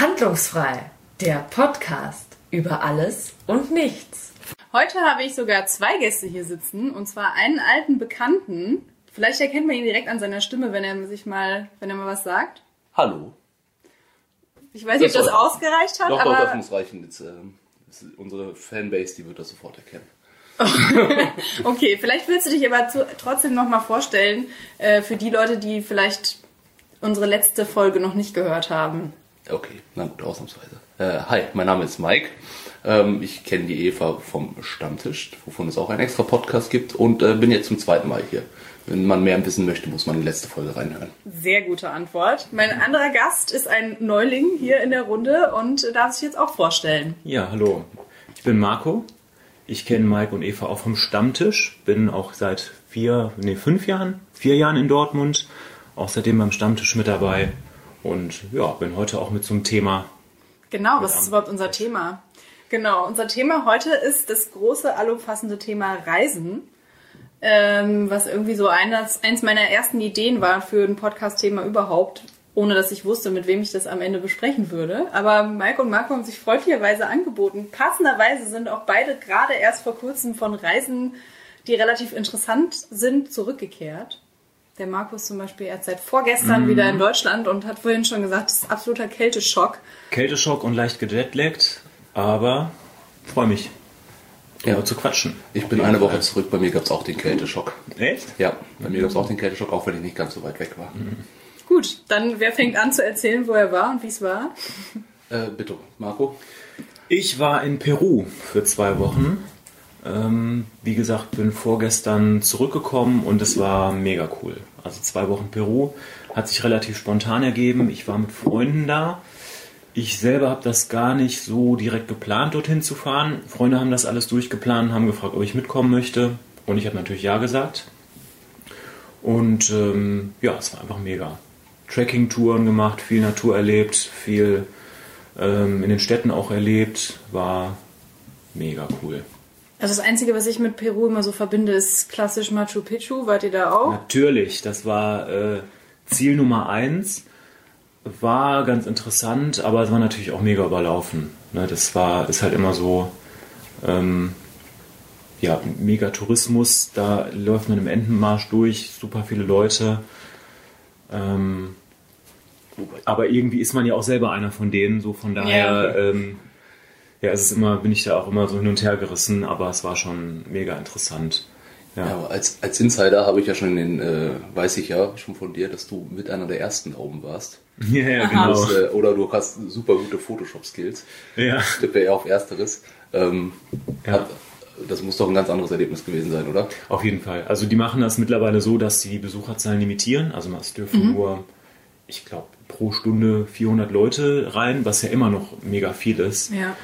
Handlungsfrei, der Podcast über alles und nichts. Heute habe ich sogar 2 Gäste hier sitzen, und zwar einen alten Bekannten. Vielleicht erkennt man ihn direkt an seiner Stimme, wenn er mal was sagt. Hallo. Ich weiß nicht, ob das ausgereicht hat, aber... Doch, das muss reichen. Jetzt, unsere Fanbase, die wird das sofort erkennen. Okay, vielleicht willst du dich aber trotzdem nochmal vorstellen, für die Leute, die vielleicht unsere letzte Folge noch nicht gehört haben. Okay, na gut, ausnahmsweise. Hi, mein Name ist Mike. Ich kenne die Eva vom Stammtisch, wovon es auch einen extra Podcast gibt, und bin jetzt zum 2. Mal hier. Wenn man mehr wissen möchte, muss man in die letzte Folge reinhören. Sehr gute Antwort. Mein anderer Gast ist ein Neuling hier in der Runde und darf sich jetzt auch vorstellen. Ja, hallo. Ich bin Marco. Ich kenne Mike und Eva auch vom Stammtisch. Bin auch seit 4 Jahren in Dortmund. Auch seitdem beim Stammtisch mit dabei. Und ja, bin heute auch mit so einem Thema. Genau, was ist überhaupt unser Thema? Genau, unser Thema heute ist das große, allumfassende Thema Reisen. Was irgendwie so eins meiner ersten Ideen war für ein Podcast-Thema überhaupt, ohne dass ich wusste, mit wem ich das am Ende besprechen würde. Aber Mike und Marco haben sich freundlicherweise angeboten. Passenderweise sind auch beide gerade erst vor kurzem von Reisen, die relativ interessant sind, zurückgekehrt. Der Marco ist zum Beispiel erst seit vorgestern wieder in Deutschland und hat vorhin schon gesagt, das ist absoluter Kälteschock. Kälteschock und leicht gejetlaggt, aber freue mich, zu quatschen. Ich bin eine Woche zurück, bei mir gab es auch den Kälteschock. Echt? Ja, bei mir gab es auch den Kälteschock, auch wenn ich nicht ganz so weit weg war. Gut, dann wer fängt an zu erzählen, wo er war und wie es war? Bitte, Marco. Ich war in Peru für 2 Wochen. Wie gesagt, bin vorgestern zurückgekommen und es war mega cool. Also 2 Wochen Peru hat sich relativ spontan ergeben. Ich war mit Freunden da. Ich selber habe das gar nicht so direkt geplant, dorthin zu fahren. Freunde haben das alles durchgeplant, haben gefragt, ob ich mitkommen möchte. Und ich habe natürlich ja gesagt. Und es war einfach mega. Trekking-Touren gemacht, viel Natur erlebt, viel in den Städten auch erlebt. War mega cool. Also das Einzige, was ich mit Peru immer so verbinde, ist klassisch Machu Picchu. Wart ihr da auch? Natürlich, das war Ziel Nummer 1. War ganz interessant, aber es war natürlich auch mega überlaufen. Ne, ist halt immer so, mega Tourismus. Da läuft man im Entenmarsch durch, super viele Leute. Aber irgendwie ist man ja auch selber einer von denen, so von daher... bin ich da auch immer so hin und her gerissen, aber es war schon mega interessant. Ja, als Insider habe ich ja schon weiß ich ja schon von dir, dass du mit einer der ersten da oben warst. Ja, genau. Oder du hast super gute Photoshop-Skills. Ja. Ich tippe eher auf Ersteres. Das muss doch ein ganz anderes Erlebnis gewesen sein, oder? Auf jeden Fall. Also die machen das mittlerweile so, dass sie die Besucherzahlen limitieren. Also es dürfen nur, ich glaube, pro Stunde 400 Leute rein, was ja immer noch mega viel ist. Ja.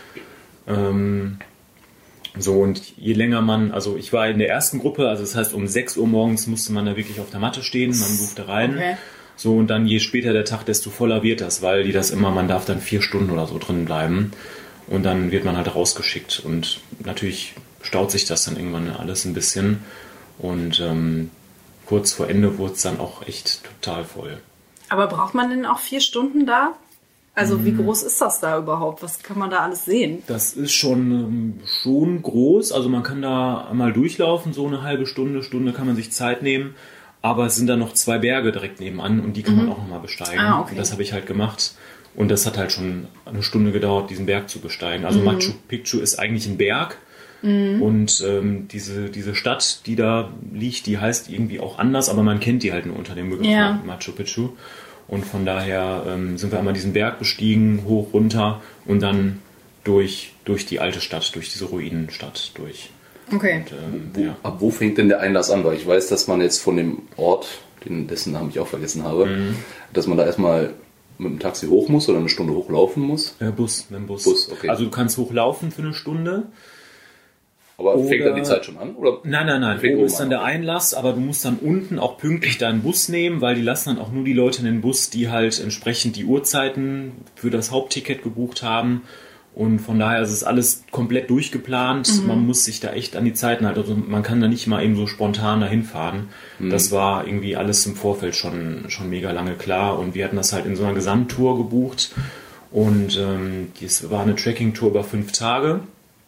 Und je länger ich war in der ersten Gruppe, also das heißt um 6 Uhr morgens musste man da wirklich auf der Matte stehen, man durfte rein. Okay. So, und dann je später der Tag, desto voller wird das, weil man darf dann 4 Stunden oder so drin bleiben und dann wird man halt rausgeschickt und natürlich staut sich das dann irgendwann alles ein bisschen und kurz vor Ende wurde es dann auch echt total voll. Aber braucht man denn auch 4 Stunden da? Also wie groß ist das da überhaupt? Was kann man da alles sehen? Das ist schon groß. Also man kann da einmal durchlaufen, so eine halbe Stunde kann man sich Zeit nehmen. Aber es sind da noch 2 Berge direkt nebenan und die kann man auch nochmal besteigen. Okay. Und das habe ich halt gemacht. Und das hat halt schon eine Stunde gedauert, diesen Berg zu besteigen. Also Machu Picchu ist eigentlich ein Berg. Und diese Stadt, die da liegt, die heißt irgendwie auch anders, aber man kennt die halt nur unter dem Begriff Machu Picchu. Und von daher sind wir einmal diesen Berg bestiegen, hoch, runter und dann durch die alte Stadt, durch diese Ruinenstadt durch. Okay. Und, ab wo fängt denn der Einlass an? Weil ich weiß, dass man jetzt von dem Ort, dessen Namen ich auch vergessen habe, dass man da erstmal mit dem Taxi hoch muss oder eine Stunde hochlaufen muss? Mit dem Bus. Okay. Also du kannst hochlaufen für eine Stunde. Aber fängt dann die Zeit schon an? Oder? Nein. Oben ist dann der Einlass, aber du musst dann unten auch pünktlich deinen Bus nehmen, weil die lassen dann auch nur die Leute in den Bus, die halt entsprechend die Uhrzeiten für das Hauptticket gebucht haben. Und von daher ist es alles komplett durchgeplant. Man muss sich da echt an die Zeiten halten. Also man kann da nicht mal eben so spontan dahin fahren. Das war irgendwie alles im Vorfeld schon mega lange klar. Und wir hatten das halt in so einer Gesamttour gebucht. Und das war eine Trekking-Tour über 5 Tage.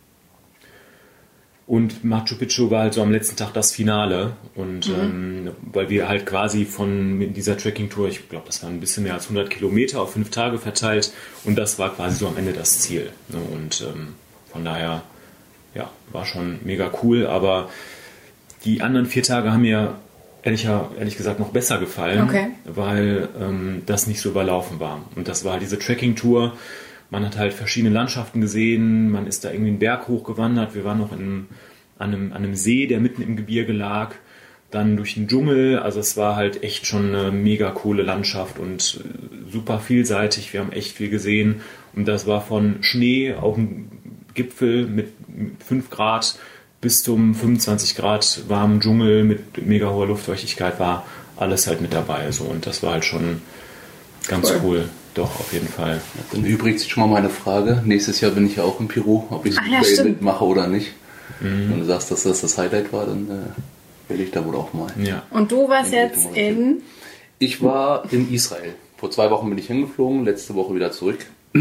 Und Machu Picchu war halt so am letzten Tag das Finale. Und weil wir halt quasi von dieser Trekking-Tour, ich glaube, das waren ein bisschen mehr als 100 Kilometer auf 5 Tage verteilt. Und das war quasi so am Ende das Ziel. Ne? Und von daher, ja, war schon mega cool. Aber die anderen 4 Tage haben mir ehrlich gesagt noch besser gefallen, weil das nicht so überlaufen war. Und das war halt diese Trekking-Tour. Man hat halt verschiedene Landschaften gesehen, man ist da irgendwie einen Berg hochgewandert, wir waren noch an einem See, der mitten im Gebirge lag, dann durch den Dschungel, also es war halt echt schon eine mega coole Landschaft und super vielseitig, wir haben echt viel gesehen und das war von Schnee auf dem Gipfel mit 5 Grad bis zum 25 Grad warmen Dschungel mit mega hoher Luftfeuchtigkeit war alles halt mit dabei, so, und das war halt schon ganz cool. Doch, auf jeden Fall. Dann übrigens sich schon mal meine Frage. Nächstes Jahr bin ich ja auch in Peru, ob ich es mitmache oder nicht. Wenn du sagst, dass das Highlight war, dann will ich da wohl auch mal. Ja. Und du warst jetzt in? Ich war in Israel. Vor 2 Wochen bin ich hingeflogen, letzte Woche wieder zurück.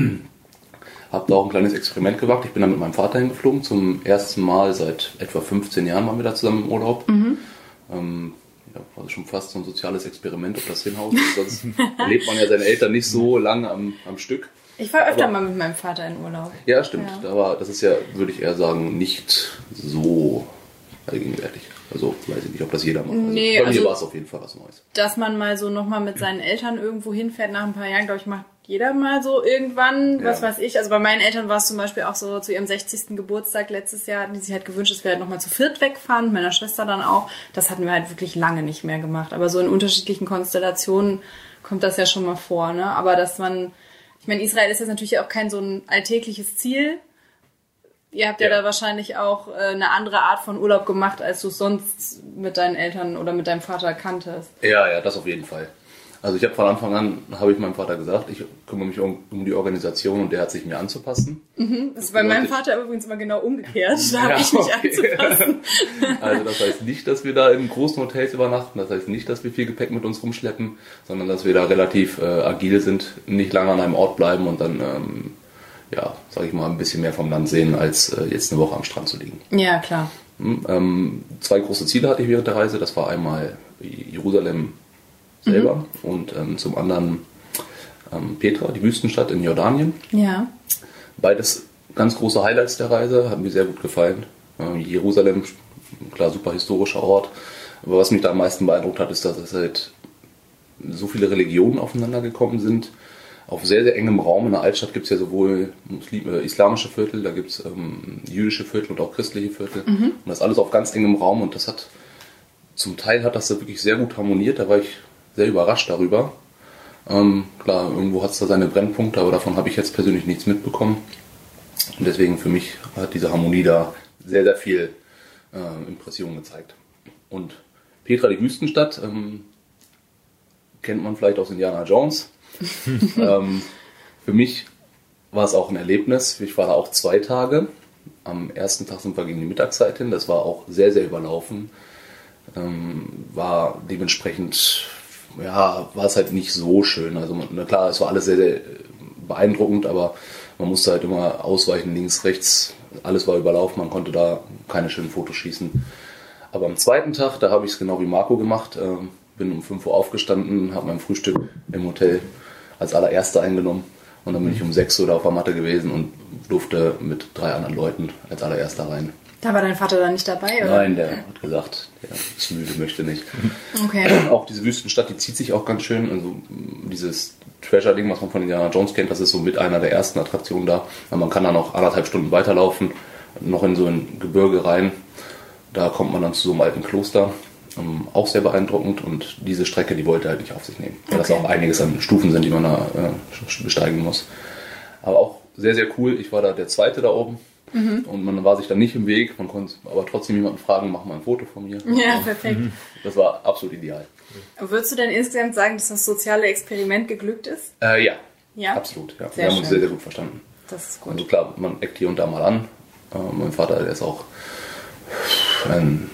Habe da auch ein kleines Experiment gemacht. Ich bin da mit meinem Vater hingeflogen. Zum ersten Mal seit etwa 15 Jahren waren wir da zusammen im Urlaub. Ja, also schon fast so ein soziales Experiment, ob das hinhaut. Sonst erlebt man ja seine Eltern nicht so lange am Stück. Ich war öfter mal mit meinem Vater in Urlaub. Ja, stimmt. Ja. Das ist ja, würde ich eher sagen, nicht so allgegenwärtig. Also weiß ich nicht, ob das jeder macht. Also nee, bei mir war es auf jeden Fall was Neues. Dass man mal so nochmal mit seinen Eltern irgendwo hinfährt nach ein paar Jahren, glaube ich, macht jeder mal so irgendwann, was weiß ich. Also bei meinen Eltern war es zum Beispiel auch so, zu ihrem 60. Geburtstag letztes Jahr hatten die sich halt gewünscht, dass wir halt nochmal zu 4 wegfahren, mit meiner Schwester dann auch. Das hatten wir halt wirklich lange nicht mehr gemacht. Aber so in unterschiedlichen Konstellationen kommt das ja schon mal vor, ne? Aber dass man, ich meine, Israel ist jetzt natürlich auch kein so ein alltägliches Ziel. Ihr habt ja da wahrscheinlich auch eine andere Art von Urlaub gemacht, als du es sonst mit deinen Eltern oder mit deinem Vater kanntest. Ja, das auf jeden Fall. Also ich habe von Anfang an, habe ich meinem Vater gesagt, ich kümmere mich um die Organisation und der hat sich mir anzupassen. Das ist bei meinem Vater übrigens immer genau umgekehrt. Da habe ich mich anzupassen. Also das heißt nicht, dass wir da in großen Hotels übernachten, das heißt nicht, dass wir viel Gepäck mit uns rumschleppen, sondern dass wir da relativ agil sind, nicht lange an einem Ort bleiben und dann, sage ich mal, ein bisschen mehr vom Land sehen, als jetzt eine Woche am Strand zu liegen. Ja, klar. 2 große Ziele hatte ich während der Reise. Das war einmal Jerusalem selber und zum anderen Petra, die Wüstenstadt in Jordanien. Ja. Beides ganz große Highlights der Reise, hat mir sehr gut gefallen. Jerusalem, klar, super historischer Ort. Aber was mich da am meisten beeindruckt hat, ist, dass es halt so viele Religionen aufeinander gekommen sind. Auf sehr, sehr engem Raum. In der Altstadt gibt es ja sowohl islamische Viertel, da gibt es jüdische Viertel und auch christliche Viertel. Und das alles auf ganz engem Raum. Und das hat, zum Teil hat das da wirklich sehr gut harmoniert. Da war ich sehr überrascht darüber. Klar, irgendwo hat es da seine Brennpunkte, aber davon habe ich jetzt persönlich nichts mitbekommen. Und deswegen für mich hat diese Harmonie da sehr, sehr viel Impression gezeigt. Und Petra, die Wüstenstadt, kennt man vielleicht aus Indiana Jones. Für mich war es auch ein Erlebnis. Ich war da auch 2 Tage. Am ersten Tag sind wir gegen die Mittagszeit hin. Das war auch sehr, sehr überlaufen. War dementsprechend, war es halt nicht so schön. Also klar, es war alles sehr, sehr beeindruckend, aber man musste halt immer ausweichen, links, rechts. Alles war überlaufen, man konnte da keine schönen Fotos schießen. Aber am 2. Tag, da habe ich es genau wie Marco gemacht. Bin um 5 Uhr aufgestanden, habe mein Frühstück im Hotel als allererster eingenommen. Und dann bin ich um 6 Uhr da auf der Matte gewesen und durfte mit 3 anderen Leuten als allererster rein. Da war dein Vater dann nicht dabei, oder? Nein, der hat gesagt, der ist müde, möchte nicht. Okay. Auch diese Wüstenstadt, die zieht sich auch ganz schön. Also dieses Treasure-Ding, was man von Indiana Jones kennt, das ist so mit einer der ersten Attraktionen da. Man kann dann auch 1,5 Stunden weiterlaufen, noch in so ein Gebirge rein. Da kommt man dann zu so einem alten Kloster. Auch sehr beeindruckend, und diese Strecke, die wollte er halt nicht auf sich nehmen, weil das auch einiges an Stufen sind, die man da besteigen muss. Aber auch sehr, sehr cool. Ich war da der Zweite da oben und man war sich dann nicht im Weg, man konnte aber trotzdem jemanden fragen, mach mal ein Foto von mir. Ja, perfekt. Das war absolut ideal. Würdest du denn insgesamt sagen, dass das soziale Experiment geglückt ist? Ja, absolut. Ja. Wir haben uns sehr, sehr gut verstanden. Das ist gut. Also klar, man eckt hier und da mal an. Mein Vater, der ist auch ein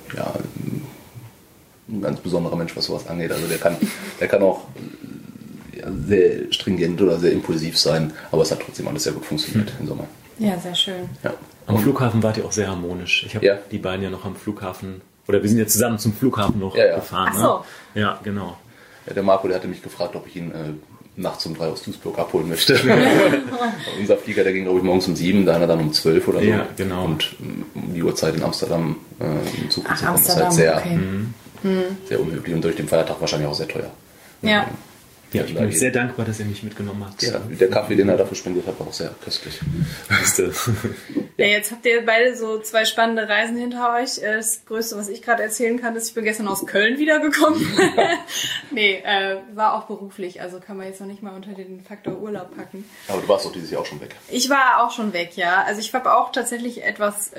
ganz besonderer Mensch, was sowas angeht. Also der kann auch sehr stringent oder sehr impulsiv sein, aber es hat trotzdem alles sehr gut funktioniert im Sommer. Ja, sehr schön. Ja. Am Flughafen wart ihr auch sehr harmonisch. Ich habe die beiden ja noch am Flughafen, oder wir sind ja zusammen zum Flughafen noch gefahren. Ach so. Ne? Ja, genau. Ja, der Marco, der hatte mich gefragt, ob ich ihn nachts um 3 aus Duisburg abholen möchte. Unser Flieger, der ging, glaube ich, morgens um 7, da dann um 12 oder so. Ja, genau. Und um die Uhrzeit in Amsterdam im Zug zu kommen, ist Amsterdam, halt sehr, okay. sehr unmöglich und durch den Feiertag wahrscheinlich auch sehr teuer. Ja. Ja, ich bin euch sehr dankbar, dass ihr mich mitgenommen habt. Ja, der Kaffee, den er dafür spendet hat, war auch sehr köstlich. Ja, jetzt habt ihr beide so 2 spannende Reisen hinter euch. Das Größte, was ich gerade erzählen kann, ist, ich bin gestern aus Köln wiedergekommen. Nee, war auch beruflich, also kann man jetzt noch nicht mal unter den Faktor Urlaub packen. Aber du warst doch dieses Jahr auch schon weg. Ich war auch schon weg, ja. Also ich habe auch tatsächlich etwas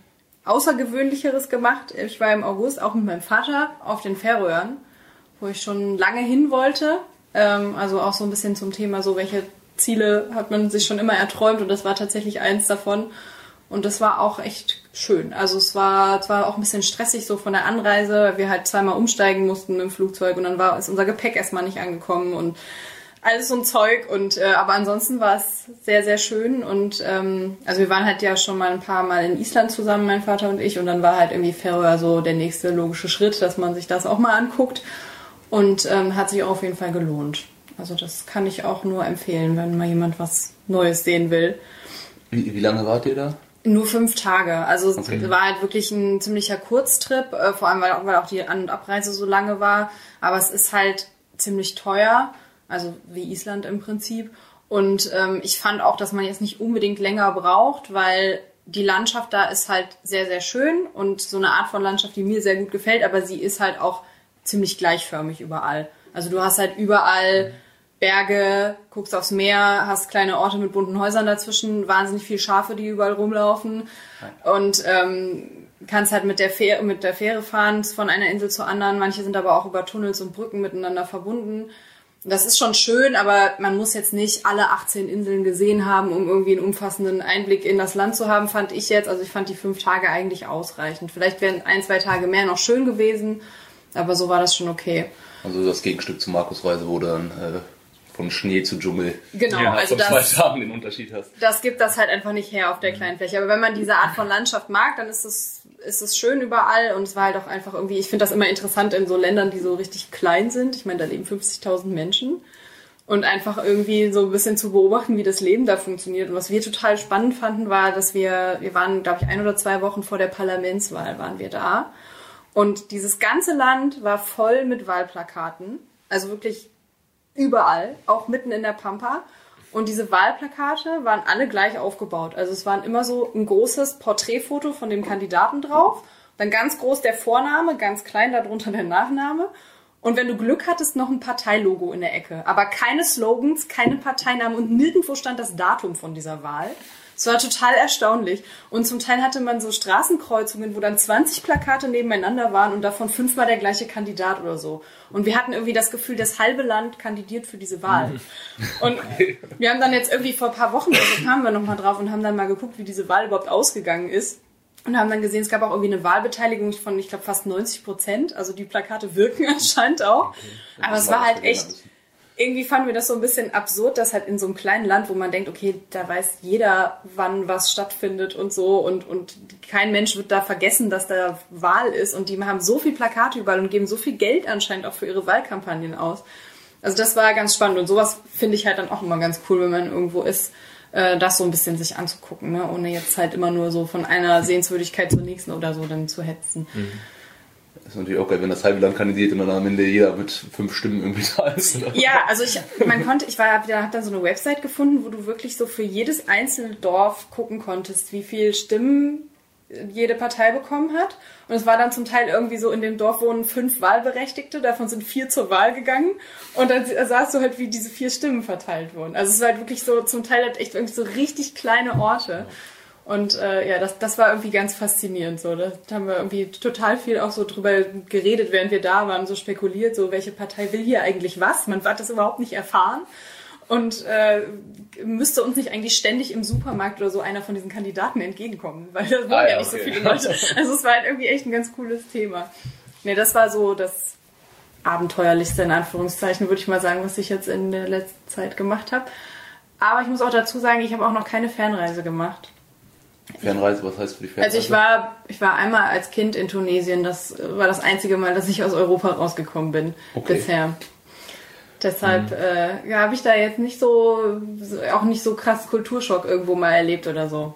Außergewöhnlicheres gemacht. Ich war im August auch mit meinem Vater auf den Färöern, wo ich schon lange hin wollte. Also auch so ein bisschen zum Thema, so welche Ziele hat man sich schon immer erträumt, und das war tatsächlich eins davon. Und das war auch echt schön. Also es war zwar auch ein bisschen stressig so von der Anreise, weil wir halt 2-mal umsteigen mussten mit dem Flugzeug und dann ist unser Gepäck erstmal nicht angekommen und alles so ein Zeug. Und aber ansonsten war es sehr, sehr schön. Und also wir waren halt ja schon mal ein paar Mal in Island zusammen, mein Vater und ich, und dann war halt irgendwie Färöer so der nächste logische Schritt, dass man sich das auch mal anguckt. Und hat sich auch auf jeden Fall gelohnt. Also das kann ich auch nur empfehlen, wenn mal jemand was Neues sehen will. Wie lange wart ihr da? Nur 5 Tage. Also es war halt wirklich ein ziemlicher Kurztrip, vor allem weil auch die An- und Abreise so lange war. Aber es ist halt ziemlich teuer, also wie Island im Prinzip. Und ich fand auch, dass man jetzt nicht unbedingt länger braucht, weil die Landschaft da ist halt sehr, sehr schön und so eine Art von Landschaft, die mir sehr gut gefällt, aber sie ist halt auch ziemlich gleichförmig überall. Also du hast halt überall Berge, guckst aufs Meer, hast kleine Orte mit bunten Häusern dazwischen, wahnsinnig viele Schafe, die überall rumlaufen und kannst halt mit der Fähre fahren von einer Insel zur anderen. Manche sind aber auch über Tunnels und Brücken miteinander verbunden. Das ist schon schön, aber man muss jetzt nicht alle 18 Inseln gesehen haben, um irgendwie einen umfassenden Einblick in das Land zu haben, fand ich jetzt. Also ich fand die 5 Tage eigentlich ausreichend. Vielleicht wären 1-2 Tage mehr noch schön gewesen, aber so war das schon okay. Also das Gegenstück zu Markus Reise, wo du dann von Schnee zu Dschungel also von 2 Tagen den Unterschied hast. Das gibt das halt einfach nicht her auf der kleinen Fläche. Aber wenn man diese Art von Landschaft mag, dann ist es schön überall. Und es war halt auch einfach irgendwie, ich finde das immer interessant in so Ländern, die so richtig klein sind. Ich meine, da leben 50.000 Menschen. Und einfach irgendwie so ein bisschen zu beobachten, wie das Leben da funktioniert. Und was wir total spannend fanden, war, dass wir waren, glaube ich, 1 oder 2 Wochen vor der Parlamentswahl waren wir da. Und dieses ganze Land war voll mit Wahlplakaten, also wirklich überall, auch mitten in der Pampa. Und diese Wahlplakate waren alle gleich aufgebaut. Also es waren immer so ein großes Porträtfoto von dem Kandidaten drauf, dann ganz groß der Vorname, ganz klein darunter der Nachname. Und wenn du Glück hattest, noch ein Parteilogo in der Ecke. Aber keine Slogans, keine Parteinamen und nirgendwo stand das Datum von dieser Wahl. Es war total erstaunlich. Und zum Teil hatte man so Straßenkreuzungen, wo dann 20 Plakate nebeneinander waren und davon 5-mal der gleiche Kandidat oder so. Und wir hatten irgendwie das Gefühl, das halbe Land kandidiert für diese Wahl. Und wir haben dann jetzt irgendwie vor ein paar Wochen, also kamen wir nochmal drauf und haben dann mal geguckt, wie diese Wahl überhaupt ausgegangen ist. Und haben dann gesehen, es gab auch irgendwie eine Wahlbeteiligung von, ich glaube, fast 90%. Also die Plakate wirken anscheinend auch. Okay. Aber es war halt echt... Irgendwie fanden wir das so ein bisschen absurd, dass halt in so einem kleinen Land, wo man denkt, okay, da weiß jeder, wann was stattfindet und so und kein Mensch wird da vergessen, dass da Wahl ist und die haben so viel Plakate überall und geben so viel Geld anscheinend auch für ihre Wahlkampagnen aus. Also das war ganz spannend und sowas finde ich halt dann auch immer ganz cool, wenn man irgendwo ist, das so ein bisschen sich anzugucken, ne? Ohne jetzt halt immer nur so von einer Sehenswürdigkeit zur nächsten oder so dann zu hetzen. Mhm. Das ist natürlich auch geil, wenn das halbe Land kandidiert und dann am Ende jeder mit 5 Stimmen irgendwie da ist. Oder? Ja, also hab dann so eine Website gefunden, wo du wirklich so für jedes einzelne Dorf gucken konntest, wie viel Stimmen jede Partei bekommen hat. Und es war dann zum Teil irgendwie so, in dem Dorf wohnen 5 Wahlberechtigte, davon sind 4 zur Wahl gegangen. Und dann sahst du halt, wie diese 4 Stimmen verteilt wurden. Also es war halt wirklich so, zum Teil halt echt irgendwie so richtig kleine Orte. Und das war irgendwie ganz faszinierend. So. Da haben wir irgendwie total viel auch so drüber geredet, während wir da waren, so spekuliert, so welche Partei will hier eigentlich was. Man hat das überhaupt nicht erfahren. Und müsste uns nicht eigentlich ständig im Supermarkt oder so einer von diesen Kandidaten entgegenkommen, weil da wohnen nicht so viele Leute. Also es war halt irgendwie echt ein ganz cooles Thema. Nee, das war so das abenteuerlichste, in Anführungszeichen, würde ich mal sagen, was ich jetzt in der letzten Zeit gemacht habe. Aber ich muss auch dazu sagen, ich habe auch noch keine Fernreise gemacht. Fernreise, was heißt für die Fernreise? Also ich war einmal als Kind in Tunesien, das war das einzige Mal, dass ich aus Europa rausgekommen bin bisher. Deshalb habe ich da jetzt auch nicht so krass Kulturschock irgendwo mal erlebt oder so.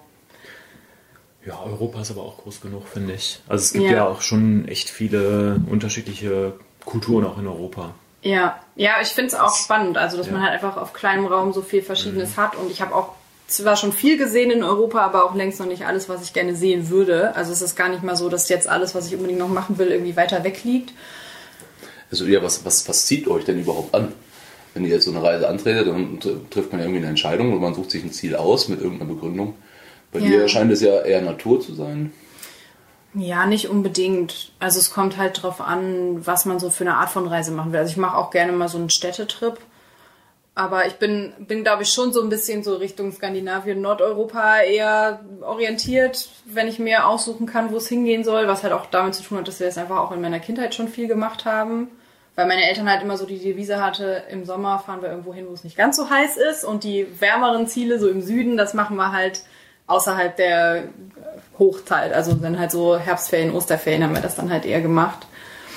Ja, Europa ist aber auch groß genug, finde ich. Also es gibt ja auch schon echt viele unterschiedliche Kulturen auch in Europa. Ja, ich finde es auch spannend, also dass man halt einfach auf kleinem Raum so viel Verschiedenes hat. Und ich habe auch zwar schon viel gesehen in Europa, aber auch längst noch nicht alles, was ich gerne sehen würde. Also es ist gar nicht mal so, dass jetzt alles, was ich unbedingt noch machen will, irgendwie weiter weg liegt. Also ja, was zieht euch denn überhaupt an? Wenn ihr jetzt so eine Reise antretet, dann trifft man irgendwie eine Entscheidung und man sucht sich ein Ziel aus mit irgendeiner Begründung. Bei dir scheint es ja eher Natur zu sein. Ja, nicht unbedingt. Also es kommt halt drauf an, was man so für eine Art von Reise machen will. Also ich mache auch gerne mal so einen Städtetrip. Aber ich bin glaube ich, schon so ein bisschen so Richtung Skandinavien, Nordeuropa eher orientiert, wenn ich mir aussuchen kann, wo es hingehen soll. Was halt auch damit zu tun hat, dass wir das einfach auch in meiner Kindheit schon viel gemacht haben. Weil meine Eltern halt immer so die Devise hatte, im Sommer fahren wir irgendwo hin, wo es nicht ganz so heiß ist. Und die wärmeren Ziele so im Süden, das machen wir halt außerhalb der Hochzeit. Also dann halt so Herbstferien, Osterferien haben wir das dann halt eher gemacht.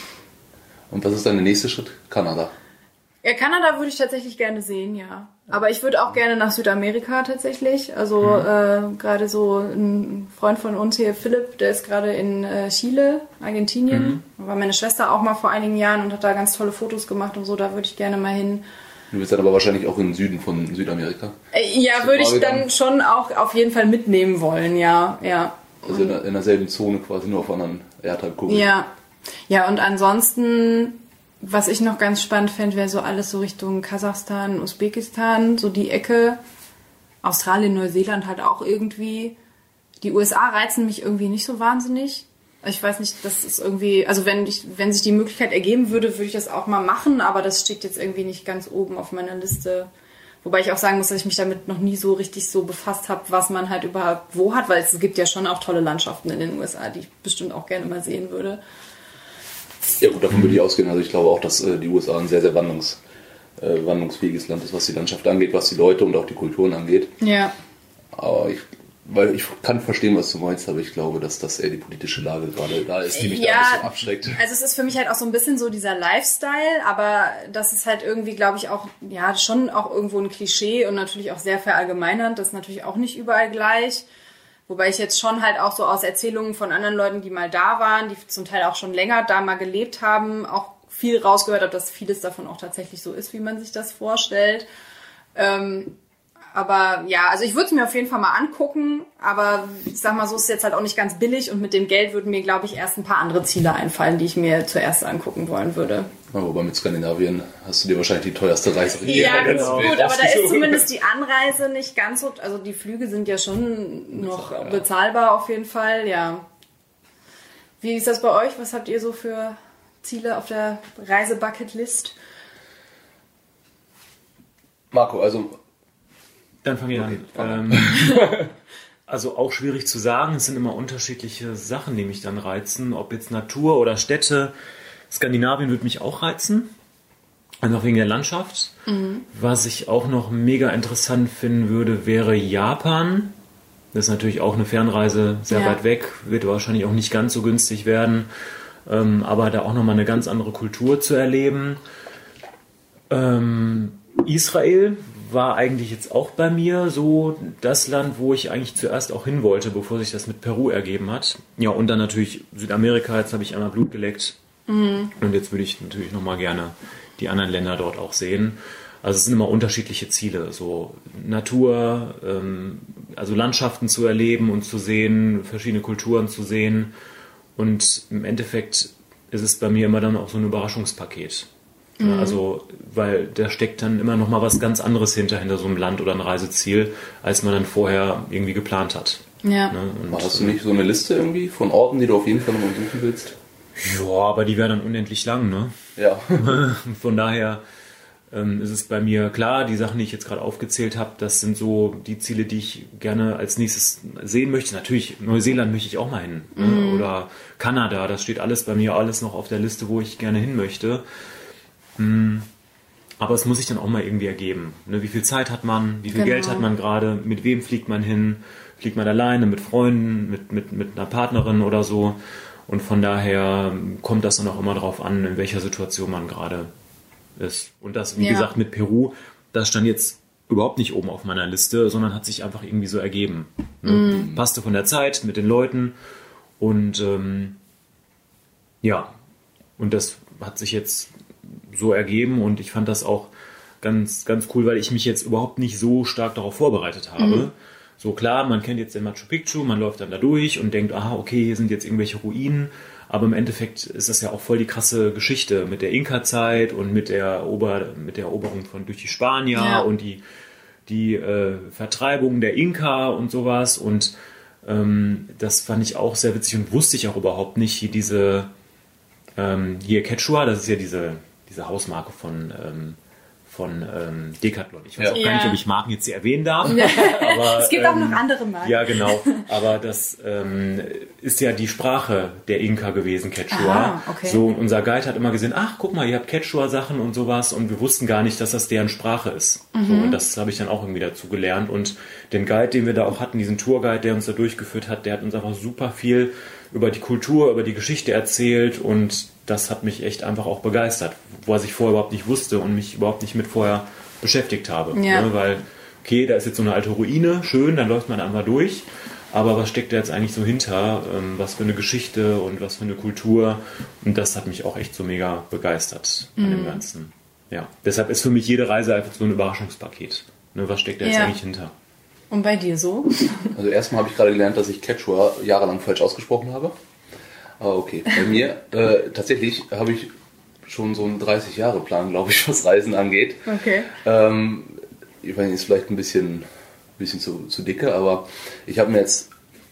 Und was ist dein nächster Schritt? Kanada? Ja, Kanada würde ich tatsächlich gerne sehen, ja. Aber ich würde auch gerne nach Südamerika tatsächlich. Also gerade so ein Freund von uns hier, Philipp, der ist gerade in Chile, Argentinien. Da war meine Schwester auch mal vor einigen Jahren und hat da ganz tolle Fotos gemacht und so. Da würde ich gerne mal hin. Du bist dann aber wahrscheinlich auch im Süden von Südamerika. Ja, würde ich dann schon auch auf jeden Fall mitnehmen wollen, ja. Also in derselben Zone quasi, nur auf anderen Erdhalbkugeln. Ja, und ansonsten, was ich noch ganz spannend fände, wäre so alles so Richtung Kasachstan, Usbekistan, so die Ecke. Australien, Neuseeland halt auch irgendwie. Die USA reizen mich irgendwie nicht so wahnsinnig. Ich weiß nicht, das ist irgendwie, also wenn sich die Möglichkeit ergeben würde, würde ich das auch mal machen, aber das steht jetzt irgendwie nicht ganz oben auf meiner Liste. Wobei ich auch sagen muss, dass ich mich damit noch nie so richtig so befasst habe, was man halt überhaupt wo hat, weil es gibt ja schon auch tolle Landschaften in den USA, die ich bestimmt auch gerne mal sehen würde. Ja gut, davon würde ich ausgehen. Also ich glaube auch, dass die USA ein sehr, sehr wandlungsfähiges Land ist, was die Landschaft angeht, was die Leute und auch die Kulturen angeht. Ja. Aber ich kann verstehen, was du meinst, aber ich glaube, dass das eher die politische Lage gerade da ist, die mich da ein bisschen abschreckt. Also es ist für mich halt auch so ein bisschen so dieser Lifestyle, aber das ist halt irgendwie, glaube ich, auch, ja, schon auch irgendwo ein Klischee und natürlich auch sehr verallgemeinernd. Das ist natürlich auch nicht überall gleich. Wobei ich jetzt schon halt auch so aus Erzählungen von anderen Leuten, die mal da waren, die zum Teil auch schon länger da mal gelebt haben, auch viel rausgehört habe, dass vieles davon auch tatsächlich so ist, wie man sich das vorstellt. Aber ja, also ich würde es mir auf jeden Fall mal angucken, aber ich sag mal so, ist es jetzt halt auch nicht ganz billig und mit dem Geld würden mir, glaube ich, erst ein paar andere Ziele einfallen, die ich mir zuerst angucken wollen würde. Ja, wobei mit Skandinavien hast du dir wahrscheinlich die teuerste Reise Ja, genau. Gut, aber da ist zumindest die Anreise nicht ganz so, also die Flüge sind ja schon noch bezahlbar auf jeden Fall, ja. Wie ist das bei euch? Was habt ihr so für Ziele auf der Reisebucketlist? Marco, also dann fange ich an. Also auch schwierig zu sagen. Es sind immer unterschiedliche Sachen, die mich dann reizen. Ob jetzt Natur oder Städte. Skandinavien würde mich auch reizen. Also auch wegen der Landschaft. Was ich auch noch mega interessant finden würde, wäre Japan. Das ist natürlich auch eine Fernreise sehr weit weg. Wird wahrscheinlich auch nicht ganz so günstig werden. Aber da auch nochmal eine ganz andere Kultur zu erleben. Israel war eigentlich jetzt auch bei mir so das Land, wo ich eigentlich zuerst auch hin wollte, bevor sich das mit Peru ergeben hat. Ja, und dann natürlich Südamerika, jetzt habe ich einmal Blut geleckt. Und jetzt würde ich natürlich nochmal gerne die anderen Länder dort auch sehen. Also es sind immer unterschiedliche Ziele, so Natur, also Landschaften zu erleben und zu sehen, verschiedene Kulturen zu sehen. Und im Endeffekt ist es bei mir immer dann auch so ein Überraschungspaket. Ja, also, weil da steckt dann immer noch mal was ganz anderes hinter so einem Land oder ein Reiseziel, als man dann vorher irgendwie geplant hat. Ja. Ne? Und hast du nicht so eine Liste irgendwie von Orten, die du auf jeden Fall nochmal suchen willst? Ja, aber die wäre dann unendlich lang, ne? Ja. Von daher ist es bei mir klar, die Sachen, die ich jetzt gerade aufgezählt habe, das sind so die Ziele, die ich gerne als nächstes sehen möchte. Natürlich, Neuseeland möchte ich auch mal hin. Ne? Oder Kanada, das steht alles bei mir alles noch auf der Liste, wo ich gerne hin möchte. Aber es muss sich dann auch mal irgendwie ergeben. Ne? Wie viel Zeit hat man? Wie viel Geld hat man gerade? Mit wem fliegt man hin? Fliegt man alleine, mit Freunden, mit einer Partnerin oder so? Und von daher kommt das dann auch immer darauf an, in welcher Situation man gerade ist. Und das, wie gesagt, mit Peru, das stand jetzt überhaupt nicht oben auf meiner Liste, sondern hat sich einfach irgendwie so ergeben. Ne? Passte von der Zeit mit den Leuten und und das hat sich jetzt so ergeben und ich fand das auch ganz, ganz cool, weil ich mich jetzt überhaupt nicht so stark darauf vorbereitet habe. So klar, man kennt jetzt den Machu Picchu, man läuft dann da durch und denkt, aha, okay, hier sind jetzt irgendwelche Ruinen, aber im Endeffekt ist das ja auch voll die krasse Geschichte mit der Inka-Zeit und mit der Eroberung durch die Spanier und die Vertreibung der Inka und sowas und das fand ich auch sehr witzig und wusste ich auch überhaupt nicht, hier Quechua, das ist ja diese Hausmarke von Decathlon. Ich weiß auch gar nicht, ob ich Marken jetzt hier erwähnen darf. Aber, es gibt auch noch andere Marken. Ja, genau. Aber das ist ja die Sprache der Inka gewesen, Quechua. Okay. So, und unser Guide hat immer gesehen, ach, guck mal, ihr habt Quechua-Sachen und sowas und wir wussten gar nicht, dass das deren Sprache ist. So, und das habe ich dann auch irgendwie dazu gelernt. Und den Guide, den wir da auch hatten, diesen Tourguide, der uns da durchgeführt hat, der hat uns einfach super viel über die Kultur, über die Geschichte erzählt und das hat mich echt einfach auch begeistert, was ich vorher überhaupt nicht wusste und mich überhaupt nicht mit vorher beschäftigt habe. Ja. Ne? Weil, okay, da ist jetzt so eine alte Ruine, schön, dann läuft man einfach durch, aber was steckt da jetzt eigentlich so hinter? Was für eine Geschichte und was für eine Kultur und das hat mich auch echt so mega begeistert an dem Ganzen. Ja, deshalb ist für mich jede Reise einfach so ein Überraschungspaket. Ne? Was steckt da jetzt eigentlich hinter? Und bei dir so? Also erstmal habe ich gerade gelernt, dass ich Quechua jahrelang falsch ausgesprochen habe. Aber okay, bei mir tatsächlich habe ich schon so einen 30-Jahre-Plan, glaube ich, was Reisen angeht. Okay. Ich weiß nicht, ist vielleicht ein bisschen zu dicke, aber ich habe mir jetzt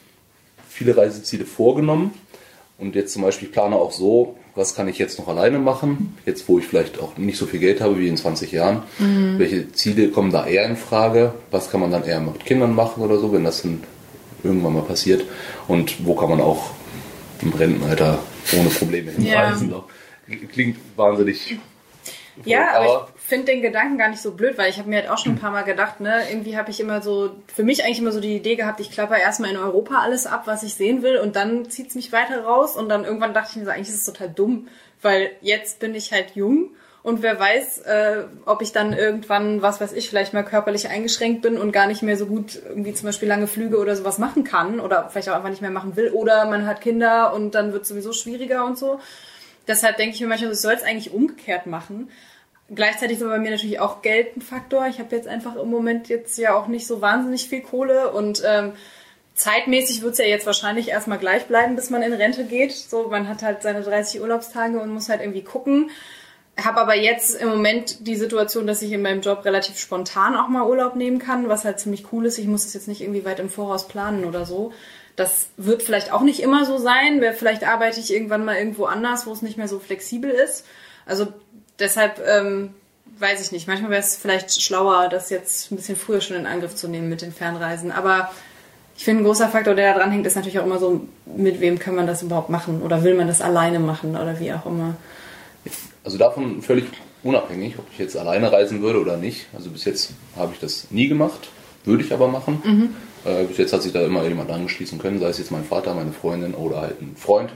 viele Reiseziele vorgenommen und jetzt zum Beispiel, ich plane auch so, was kann ich jetzt noch alleine machen, jetzt wo ich vielleicht auch nicht so viel Geld habe wie in 20 Jahren. Welche Ziele kommen da eher in Frage, was kann man dann eher mit Kindern machen oder so, wenn das dann irgendwann mal passiert und wo kann man auch im Rentenalter ohne Probleme hinreisen. Ja. Klingt wahnsinnig verrückt, ja, aber ich finde den Gedanken gar nicht so blöd, weil ich habe mir halt auch schon ein paar Mal gedacht, ne, irgendwie habe ich immer so, für mich eigentlich immer so die Idee gehabt, ich klapper erstmal in Europa alles ab, was ich sehen will und dann zieht es mich weiter raus und dann irgendwann dachte ich mir so, eigentlich ist es total dumm, weil jetzt bin ich halt jung und wer weiß, ob ich dann irgendwann, was weiß ich, vielleicht mal körperlich eingeschränkt bin und gar nicht mehr so gut irgendwie zum Beispiel lange Flüge oder sowas machen kann oder vielleicht auch einfach nicht mehr machen will oder man hat Kinder und dann wird es sowieso schwieriger und so. Deshalb denke ich mir manchmal, ich soll es eigentlich umgekehrt machen. Gleichzeitig ist aber bei mir natürlich auch Geld ein Faktor. Ich habe jetzt einfach im Moment jetzt ja auch nicht so wahnsinnig viel Kohle und zeitmäßig wird es ja jetzt wahrscheinlich erstmal gleich bleiben, bis man in Rente geht. So, man hat halt seine 30 Urlaubstage und muss halt irgendwie gucken. Habe aber jetzt im Moment die Situation, dass ich in meinem Job relativ spontan auch mal Urlaub nehmen kann, was halt ziemlich cool ist. Ich muss das jetzt nicht irgendwie weit im Voraus planen oder so. Das wird vielleicht auch nicht immer so sein. Vielleicht arbeite ich irgendwann mal irgendwo anders, wo es nicht mehr so flexibel ist. Also deshalb weiß ich nicht. Manchmal wäre es vielleicht schlauer, das jetzt ein bisschen früher schon in Angriff zu nehmen mit den Fernreisen. Aber ich finde, ein großer Faktor, der da dran hängt, ist natürlich auch immer so, mit wem kann man das überhaupt machen? Oder will man das alleine machen? Oder wie auch immer. Also davon völlig unabhängig, ob ich jetzt alleine reisen würde oder nicht. Also bis jetzt habe ich das nie gemacht, würde ich aber machen. Bis jetzt hat sich da immer jemand angeschließen können, sei es jetzt mein Vater, meine Freundin oder halt ein Freund.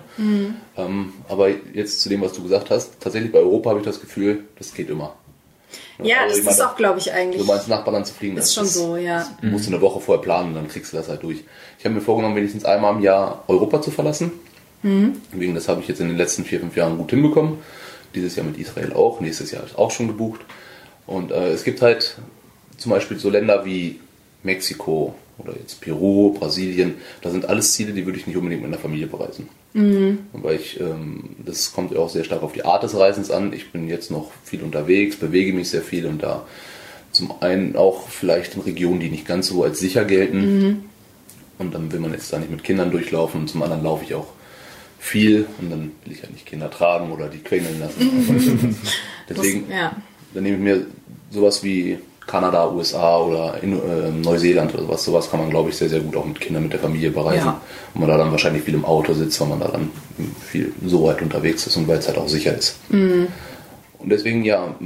Aber jetzt zu dem, was du gesagt hast, tatsächlich bei Europa habe ich das Gefühl, das geht immer. Ja, also das ist auch, glaube ich, eigentlich. So mal ins Nachbarland zu fliegen, ist schon so, ja. Du musst eine Woche vorher planen, dann kriegst du das halt durch. Ich habe mir vorgenommen, wenigstens einmal im Jahr Europa zu verlassen. Wegen das habe ich jetzt in den letzten 4-5 Jahren gut hinbekommen. Dieses Jahr mit Israel auch, nächstes Jahr ist auch schon gebucht. Und es gibt halt zum Beispiel so Länder wie Mexiko oder jetzt Peru, Brasilien, das sind alles Ziele, die würde ich nicht unbedingt mit einer Familie bereisen. Weil das kommt ja auch sehr stark auf die Art des Reisens an. Ich bin jetzt noch viel unterwegs, bewege mich sehr viel und da zum einen auch vielleicht in Regionen, die nicht ganz so als sicher gelten. Und dann will man jetzt da nicht mit Kindern durchlaufen und zum anderen laufe ich auch viel und dann will ich ja nicht Kinder tragen oder die quengeln lassen. Deswegen dann nehme ich mir sowas wie Kanada, USA oder Neuseeland oder sowas. Sowas kann man, glaube ich, sehr, sehr gut auch mit Kindern, mit der Familie bereisen. Ja. Und man da dann wahrscheinlich viel im Auto sitzt, weil man da dann viel so weit unterwegs ist und weil es halt auch sicher ist. Und deswegen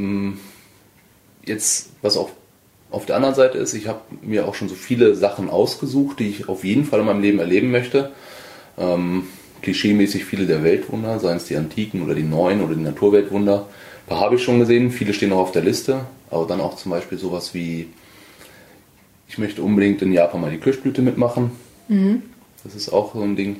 jetzt was auf der anderen Seite ist, ich habe mir auch schon so viele Sachen ausgesucht, die ich auf jeden Fall in meinem Leben erleben möchte. Klischeemäßig viele der Weltwunder, seien es die Antiken oder die Neuen oder die Naturweltwunder. Ein paar habe ich schon gesehen, viele stehen noch auf der Liste, aber dann auch zum Beispiel sowas wie, ich möchte unbedingt in Japan mal die Kirschblüte mitmachen. Das ist auch so ein Ding.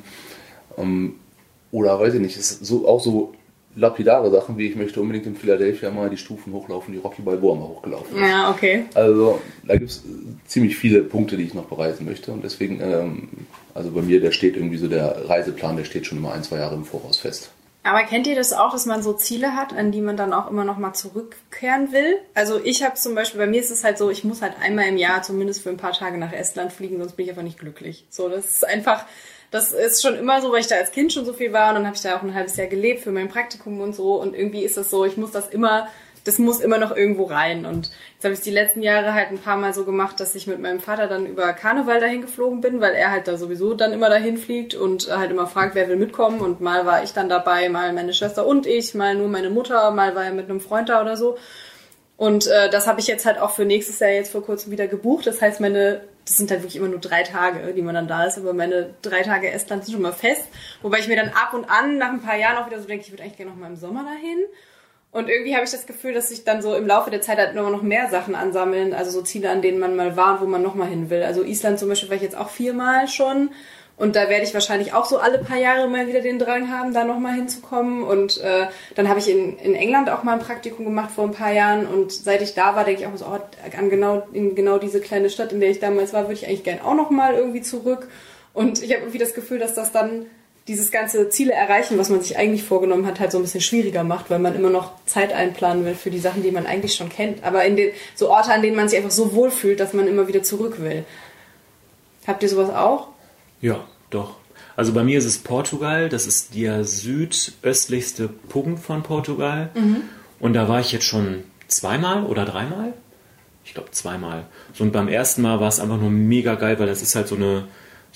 Oder weiß ich nicht, es ist auch so lapidare Sachen, wie ich möchte unbedingt in Philadelphia mal die Stufen hochlaufen, die Rocky Balboa mal hochgelaufen ist. Ja, okay. Also da gibt es ziemlich viele Punkte, die ich noch bereisen möchte und deswegen, also bei mir, der steht irgendwie so, der Reiseplan, der steht schon immer 1-2 Jahre im Voraus fest. Aber kennt ihr das auch, dass man so Ziele hat, an die man dann auch immer noch mal zurückkehren will? Also ich habe zum Beispiel, bei mir ist es halt so, ich muss halt einmal im Jahr zumindest für ein paar Tage nach Estland fliegen, sonst bin ich einfach nicht glücklich. So, das ist einfach, das ist schon immer so, weil ich da als Kind schon so viel war und dann habe ich da auch ein halbes Jahr gelebt für mein Praktikum und so und irgendwie ist das so, das muss immer noch irgendwo rein und jetzt habe ich die letzten Jahre halt ein paar Mal so gemacht, dass ich mit meinem Vater dann über Karneval dahin geflogen bin, weil er halt da sowieso dann immer dahin fliegt und halt immer fragt, wer will mitkommen und mal war ich dann dabei, mal meine Schwester und ich, mal nur meine Mutter, mal war er mit einem Freund da oder so und das habe ich jetzt halt auch für nächstes Jahr jetzt vor kurzem wieder gebucht, das heißt das sind halt wirklich immer nur 3 Tage, die man dann da ist, aber meine 3 Tage Estland sind schon mal fest, wobei ich mir dann ab und an nach ein paar Jahren auch wieder so denke, ich würde eigentlich gerne noch mal im Sommer dahin. Und irgendwie habe ich das Gefühl, dass sich dann so im Laufe der Zeit halt immer noch mehr Sachen ansammeln, also so Ziele, an denen man mal war und wo man nochmal hin will. Also Island zum Beispiel war ich jetzt auch 4-mal schon und da werde ich wahrscheinlich auch so alle paar Jahre mal wieder den Drang haben, da nochmal hinzukommen. Und dann habe ich in England auch mal ein Praktikum gemacht vor ein paar Jahren und seit ich da war, denke ich auch so, in genau diese kleine Stadt, in der ich damals war, würde ich eigentlich gern auch nochmal irgendwie zurück. Und ich habe irgendwie das Gefühl, dass das dann dieses ganze Ziele erreichen, was man sich eigentlich vorgenommen hat, halt so ein bisschen schwieriger macht, weil man immer noch Zeit einplanen will für die Sachen, die man eigentlich schon kennt. Aber in den so Orte, an denen man sich einfach so wohl fühlt, dass man immer wieder zurück will. Habt ihr sowas auch? Ja, doch. Also bei mir ist es Portugal. Das ist der südöstlichste Punkt von Portugal. Und da war ich jetzt schon 2-mal oder 3-mal. Ich glaube 2-mal. So, und beim ersten Mal war es einfach nur mega geil, weil das ist halt so eine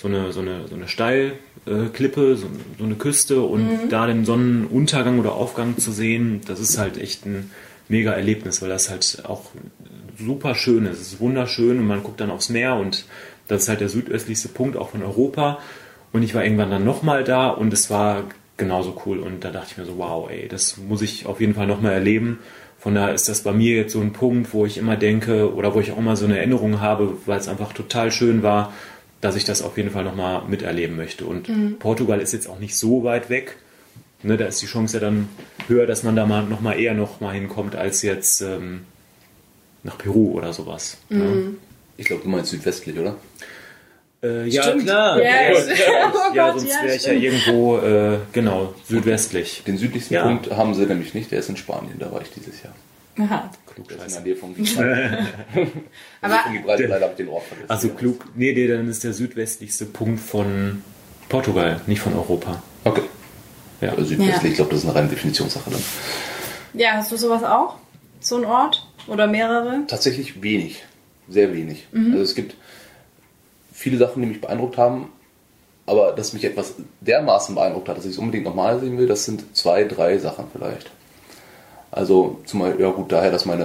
Steilklippe, so eine Küste und da den Sonnenuntergang oder Aufgang zu sehen, das ist halt echt ein mega Erlebnis, weil das halt auch super schön ist. Es ist wunderschön und man guckt dann aufs Meer und das ist halt der südöstlichste Punkt auch von Europa und ich war irgendwann dann nochmal da und es war genauso cool und da dachte ich mir so, wow, ey, das muss ich auf jeden Fall nochmal erleben. Von daher ist das bei mir jetzt so ein Punkt, wo ich immer denke oder wo ich auch immer so eine Erinnerung habe, weil es einfach total schön war, dass ich das auf jeden Fall nochmal miterleben möchte. Und Portugal ist jetzt auch nicht so weit weg. Ne, da ist die Chance ja dann höher, dass man da mal eher noch mal hinkommt, als jetzt nach Peru oder sowas. Ne? Ich glaube, du meinst südwestlich, oder? Ja, klar. Ja, sonst wäre ich ja irgendwo, südwestlich. Den südlichsten Punkt haben sie nämlich nicht, der ist in Spanien, da war ich dieses Jahr. Aha. Klug, das ist in der Nähe von Gibraltar. Aber leider habe ich den Ort vergessen. Also klug, dann ist der südwestlichste Punkt von Portugal, nicht von Europa. Okay. Ja. Also südwestlich, ich glaube, das ist eine reine Definitionssache dann. Ja, hast du sowas auch? So ein Ort? Oder mehrere? Tatsächlich wenig. Sehr wenig. Also es gibt viele Sachen, die mich beeindruckt haben, aber dass mich etwas dermaßen beeindruckt hat, dass ich es unbedingt nochmal sehen will, das sind 2-3 Sachen vielleicht. Also zumal, ja gut, daher, dass mein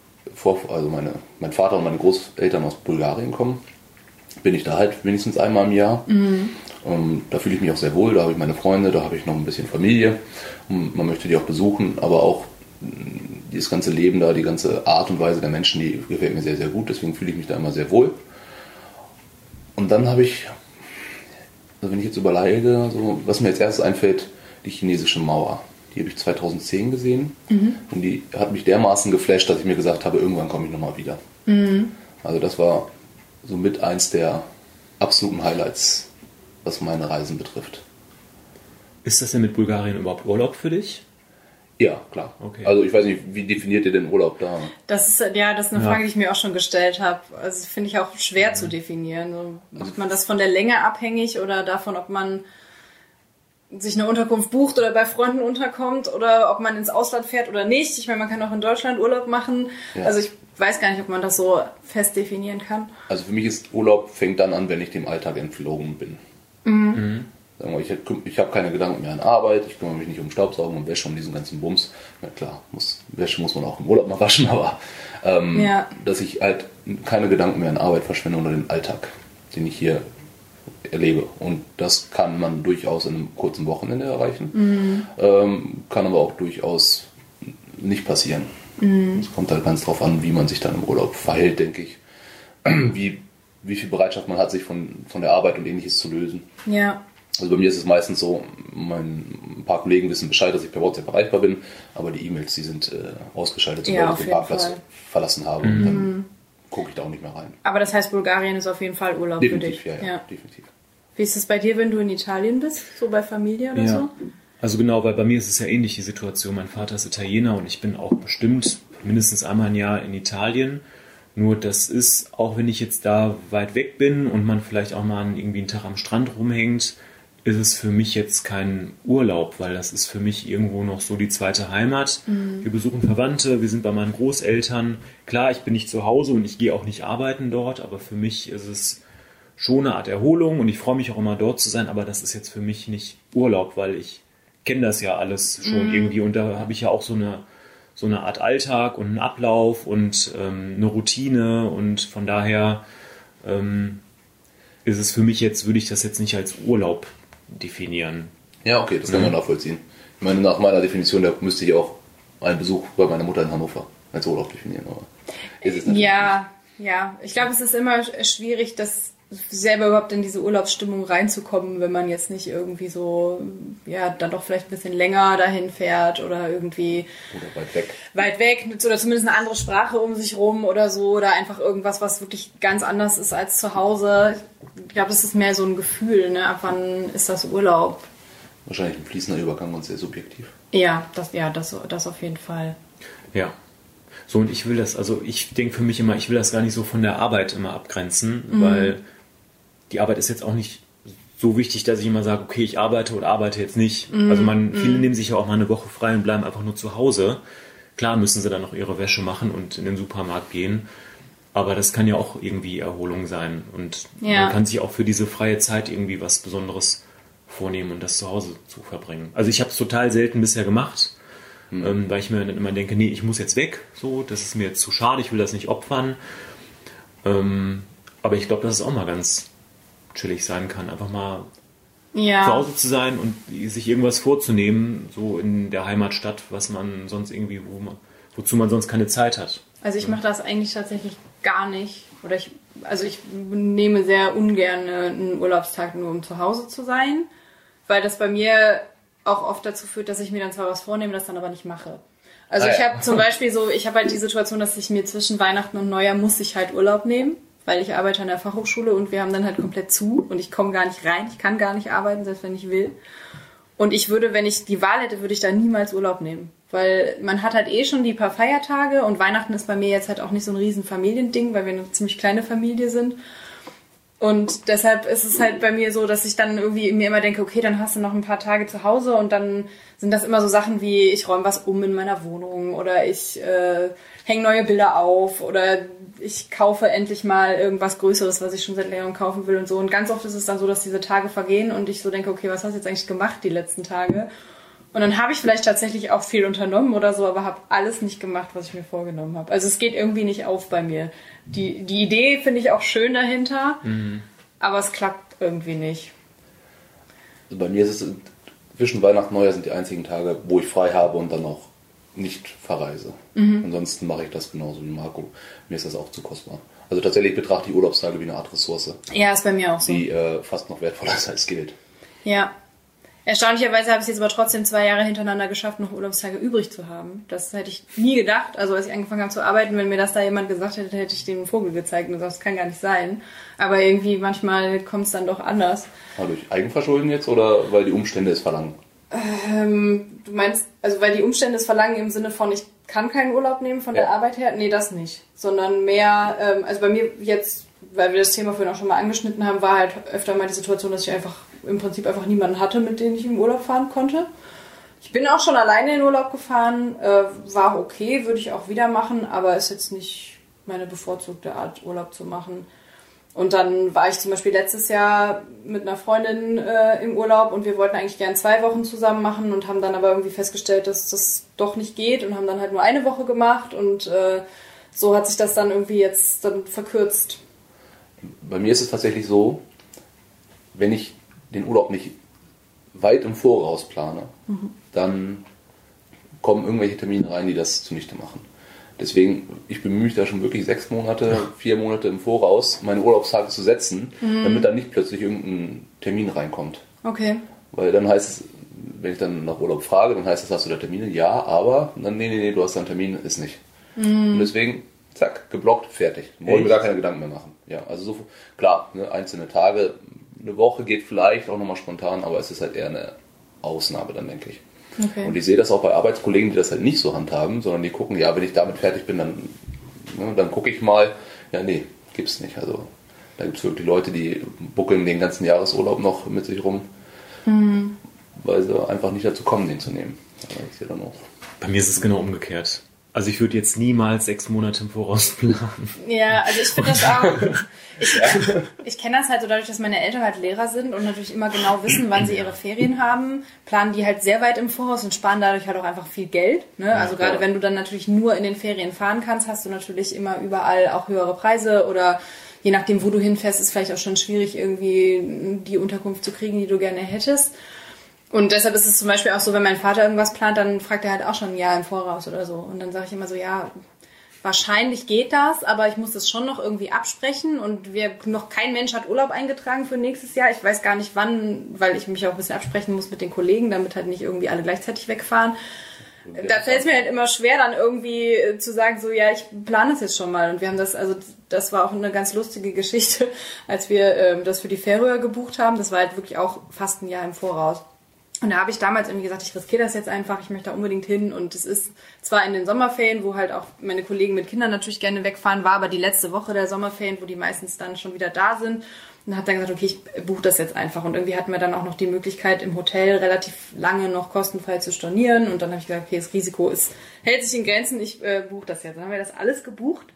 Vater und meine Großeltern aus Bulgarien kommen, bin ich da halt wenigstens einmal im Jahr. Da fühle ich mich auch sehr wohl, da habe ich meine Freunde, da habe ich noch ein bisschen Familie und man möchte die auch besuchen, aber auch dieses ganze Leben da, die ganze Art und Weise der Menschen, die gefällt mir sehr, sehr gut, deswegen fühle ich mich da immer sehr wohl. Und dann habe ich, also wenn ich jetzt überlege, so, was mir als erstes einfällt, die chinesische Mauer. Die habe ich 2010 gesehen und die hat mich dermaßen geflasht, dass ich mir gesagt habe, irgendwann komme ich nochmal wieder. Also das war so mit eins der absoluten Highlights, was meine Reisen betrifft. Ist das denn mit Bulgarien überhaupt Urlaub für dich? Ja, klar. Okay. Also ich weiß nicht, wie definiert ihr den Urlaub da? Das ist eine Frage, die ich mir auch schon gestellt habe. Also finde ich auch schwer zu definieren. So, macht man das von der Länge abhängig oder davon, ob man sich eine Unterkunft bucht oder bei Freunden unterkommt oder ob man ins Ausland fährt oder nicht. Ich meine, man kann auch in Deutschland Urlaub machen. Ja. Also ich weiß gar nicht, ob man das so fest definieren kann. Also für mich ist Urlaub fängt dann an, wenn ich dem Alltag entflogen bin. Ich habe keine Gedanken mehr an Arbeit, ich kümmere mich nicht um Staubsaugen und Wäsche, um diesen ganzen Bums. Ja klar, Wäsche muss man auch im Urlaub mal waschen, aber dass ich halt keine Gedanken mehr an Arbeit verschwende oder den Alltag, den ich hier erlebe. Und das kann man durchaus in einem kurzen Wochenende erreichen, kann aber auch durchaus nicht passieren. Es kommt halt ganz drauf an, wie man sich dann im Urlaub verhält, denke ich. Wie viel Bereitschaft man hat, sich von der Arbeit und Ähnliches zu lösen. Ja. Also bei mir ist es meistens so, ein paar Kollegen wissen Bescheid, dass ich per WhatsApp erreichbar bin, aber die E-Mails, die sind ausgeschaltet, sobald ich den Parkplatz verlassen habe. Und dann gucke ich da auch nicht mehr rein. Aber das heißt, Bulgarien ist auf jeden Fall Urlaub Definitiv, für dich. Ja, definitiv. Wie ist es bei dir, wenn du in Italien bist? So bei Familie oder so? Also genau, weil bei mir ist es ja ähnlich die Situation. Mein Vater ist Italiener und ich bin auch bestimmt mindestens einmal im Jahr in Italien. Nur das ist, auch wenn ich jetzt da weit weg bin und man vielleicht auch mal irgendwie einen Tag am Strand rumhängt, ist es für mich jetzt kein Urlaub, weil das ist für mich irgendwo noch so die zweite Heimat. Wir besuchen Verwandte, wir sind bei meinen Großeltern. Klar, ich bin nicht zu Hause und ich gehe auch nicht arbeiten dort, aber für mich ist es schon eine Art Erholung und ich freue mich auch immer dort zu sein, aber das ist jetzt für mich nicht Urlaub, weil ich kenne das ja alles schon irgendwie und da habe ich ja auch so eine Art Alltag und einen Ablauf und eine Routine und von daher ist es für mich jetzt, würde ich das jetzt nicht als Urlaub definieren. Ja, okay, das kann man nachvollziehen. Ich meine, nach meiner Definition, da müsste ich auch einen Besuch bei meiner Mutter in Hannover als Urlaub definieren. Aber ist es ja. Ich glaube, es ist immer schwierig, das selber überhaupt in diese Urlaubsstimmung reinzukommen, wenn man jetzt nicht irgendwie so, dann doch vielleicht ein bisschen länger dahin fährt oder irgendwie oder weit weg oder zumindest eine andere Sprache um sich rum oder so oder einfach irgendwas, was wirklich ganz anders ist als zu Hause. Ich glaube, das ist mehr so ein Gefühl, ne? Ab wann ist das Urlaub? Wahrscheinlich ein fließender Übergang und sehr subjektiv. Ja, das auf jeden Fall. Ja. So, und ich denke für mich immer, ich will das gar nicht so von der Arbeit immer abgrenzen, weil die Arbeit ist jetzt auch nicht so wichtig, dass ich immer sage, okay, ich arbeite oder arbeite jetzt nicht. Also viele nehmen sich ja auch mal eine Woche frei und bleiben einfach nur zu Hause. Klar müssen sie dann noch ihre Wäsche machen und in den Supermarkt gehen, aber das kann ja auch irgendwie Erholung sein und man kann sich auch für diese freie Zeit irgendwie was Besonderes vornehmen und das zu Hause zu verbringen. Also ich habe es total selten bisher gemacht, weil ich mir dann immer denke, nee, ich muss jetzt weg, so, das ist mir jetzt zu schade, ich will das nicht opfern. Aber ich glaube, dass es auch mal ganz chillig sein kann, einfach mal zu Hause zu sein und sich irgendwas vorzunehmen, so in der Heimatstadt, was man sonst irgendwie, wozu man sonst keine Zeit hat. Also ich mache das eigentlich tatsächlich gar nicht. Oder ich nehme sehr ungern einen Urlaubstag nur, um zu Hause zu sein, weil das bei mir auch oft dazu führt, dass ich mir dann zwar was vornehme, das dann aber nicht mache. Also ich habe zum Beispiel ich habe halt die Situation, dass ich mir zwischen Weihnachten und Neujahr muss ich halt Urlaub nehmen, weil ich arbeite an der Fachhochschule und wir haben dann halt komplett zu und ich komme gar nicht rein, ich kann gar nicht arbeiten, selbst wenn ich will. Und ich würde, wenn ich die Wahl hätte, würde ich da niemals Urlaub nehmen. Weil man hat halt schon die paar Feiertage und Weihnachten ist bei mir jetzt halt auch nicht so ein riesen Familiending, weil wir eine ziemlich kleine Familie sind. Und deshalb ist es halt bei mir so, dass ich dann irgendwie mir immer denke, okay, dann hast du noch ein paar Tage zu Hause und dann sind das immer so Sachen wie, ich räume was um in meiner Wohnung oder ich hänge neue Bilder auf oder ich kaufe endlich mal irgendwas Größeres, was ich schon seit längerem kaufen will und so. Und ganz oft ist es dann so, dass diese Tage vergehen und ich so denke, okay, was hast du jetzt eigentlich gemacht die letzten Tage? Und dann habe ich vielleicht tatsächlich auch viel unternommen oder so, aber habe alles nicht gemacht, was ich mir vorgenommen habe. Also es geht irgendwie nicht auf bei mir. Die Idee finde ich auch schön dahinter, aber es klappt irgendwie nicht. Also bei mir ist es zwischen Weihnachten und Neujahr sind die einzigen Tage, wo ich frei habe und dann auch nicht verreise. Ansonsten mache ich das genauso wie Marco. Mir ist das auch zu kostbar. Also tatsächlich betrachte ich Urlaubstage wie eine Art Ressource. Ja, ist bei mir auch so. Die fast noch wertvoller ist als Geld. Ja. Erstaunlicherweise habe ich es jetzt aber trotzdem 2 Jahre hintereinander geschafft, noch Urlaubstage übrig zu haben. Das hätte ich nie gedacht. Also als ich angefangen habe zu arbeiten, wenn mir das da jemand gesagt hätte, hätte ich dem einen Vogel gezeigt und gesagt, das kann gar nicht sein. Aber irgendwie manchmal kommt es dann doch anders. Aber durch Eigenverschulden jetzt oder weil die Umstände es verlangen? Du meinst, also weil die Umstände es verlangen im Sinne von, ich kann keinen Urlaub nehmen von der Arbeit her? Nee, das nicht. Sondern mehr, also bei mir jetzt, weil wir das Thema vorhin auch schon mal angeschnitten haben, war halt öfter mal die Situation, dass ich im Prinzip einfach niemanden hatte, mit dem ich im Urlaub fahren konnte. Ich bin auch schon alleine in Urlaub gefahren, war okay, würde ich auch wieder machen, aber ist jetzt nicht meine bevorzugte Art, Urlaub zu machen. Und dann war ich zum Beispiel letztes Jahr mit einer Freundin im Urlaub und wir wollten eigentlich gern 2 Wochen zusammen machen und haben dann aber irgendwie festgestellt, dass das doch nicht geht und haben dann halt nur 1 Woche gemacht und so hat sich das dann irgendwie jetzt dann verkürzt. Bei mir ist es tatsächlich so, wenn ich den Urlaub nicht weit im Voraus plane, dann kommen irgendwelche Termine rein, die das zunichte machen. Deswegen, ich bemühe mich da schon wirklich 6 Monate, 4 Monate im Voraus, meine Urlaubstage zu setzen, damit dann nicht plötzlich irgendein Termin reinkommt. Okay. Weil dann heißt es, wenn ich dann nach Urlaub frage, dann heißt es, hast du da Termine? Ja, aber, dann, nee, du hast da einen Termin, ist nicht. Und deswegen, zack, geblockt, fertig. Wollen wir gar keine Gedanken mehr machen. Ja, also so, klar, ne, einzelne Tage, eine Woche geht vielleicht auch nochmal spontan, aber es ist halt eher eine Ausnahme dann, denke ich. Okay. Und ich sehe das auch bei Arbeitskollegen, die das halt nicht so handhaben, sondern die gucken, ja, wenn ich damit fertig bin, dann gucke ich mal, ja, nee, gibt's nicht. Also da gibt es wirklich Leute, die buckeln den ganzen Jahresurlaub noch mit sich rum, weil sie einfach nicht dazu kommen, den zu nehmen. Ich sehe dann auch. Bei mir ist es genau umgekehrt. Also ich würde jetzt niemals 6 Monate im Voraus planen. Ja, also ich finde das auch. Ich kenne das halt so dadurch, dass meine Eltern halt Lehrer sind und natürlich immer genau wissen, wann sie ihre Ferien haben, planen die halt sehr weit im Voraus und sparen dadurch halt auch einfach viel Geld. Ne? Also gerade wenn du dann natürlich nur in den Ferien fahren kannst, hast du natürlich immer überall auch höhere Preise oder je nachdem, wo du hinfährst, ist vielleicht auch schon schwierig, irgendwie die Unterkunft zu kriegen, die du gerne hättest. Und deshalb ist es zum Beispiel auch so, wenn mein Vater irgendwas plant, dann fragt er halt auch schon ein Jahr im Voraus oder so. Und dann sage ich immer so, ja, wahrscheinlich geht das, aber ich muss das schon noch irgendwie absprechen. Und noch kein Mensch hat Urlaub eingetragen für nächstes Jahr. Ich weiß gar nicht wann, weil ich mich auch ein bisschen absprechen muss mit den Kollegen, damit halt nicht irgendwie alle gleichzeitig wegfahren. Da fällt es mir halt immer schwer, dann irgendwie zu sagen, so, ja, ich plane das jetzt schon mal. Und wir haben das, also das war auch eine ganz lustige Geschichte, als wir das für die Färöer gebucht haben. Das war halt wirklich auch fast ein Jahr im Voraus. Und da habe ich damals irgendwie gesagt, ich riskiere das jetzt einfach, ich möchte da unbedingt hin. Und es ist zwar in den Sommerferien, wo halt auch meine Kollegen mit Kindern natürlich gerne wegfahren, war aber die letzte Woche der Sommerferien, wo die meistens dann schon wieder da sind. Und habe dann gesagt, okay, ich buche das jetzt einfach. Und irgendwie hatten wir dann auch noch die Möglichkeit, im Hotel relativ lange noch kostenfrei zu stornieren. Und dann habe ich gesagt, okay, das Risiko hält sich in Grenzen, ich buche das jetzt. Dann haben wir das alles gebucht.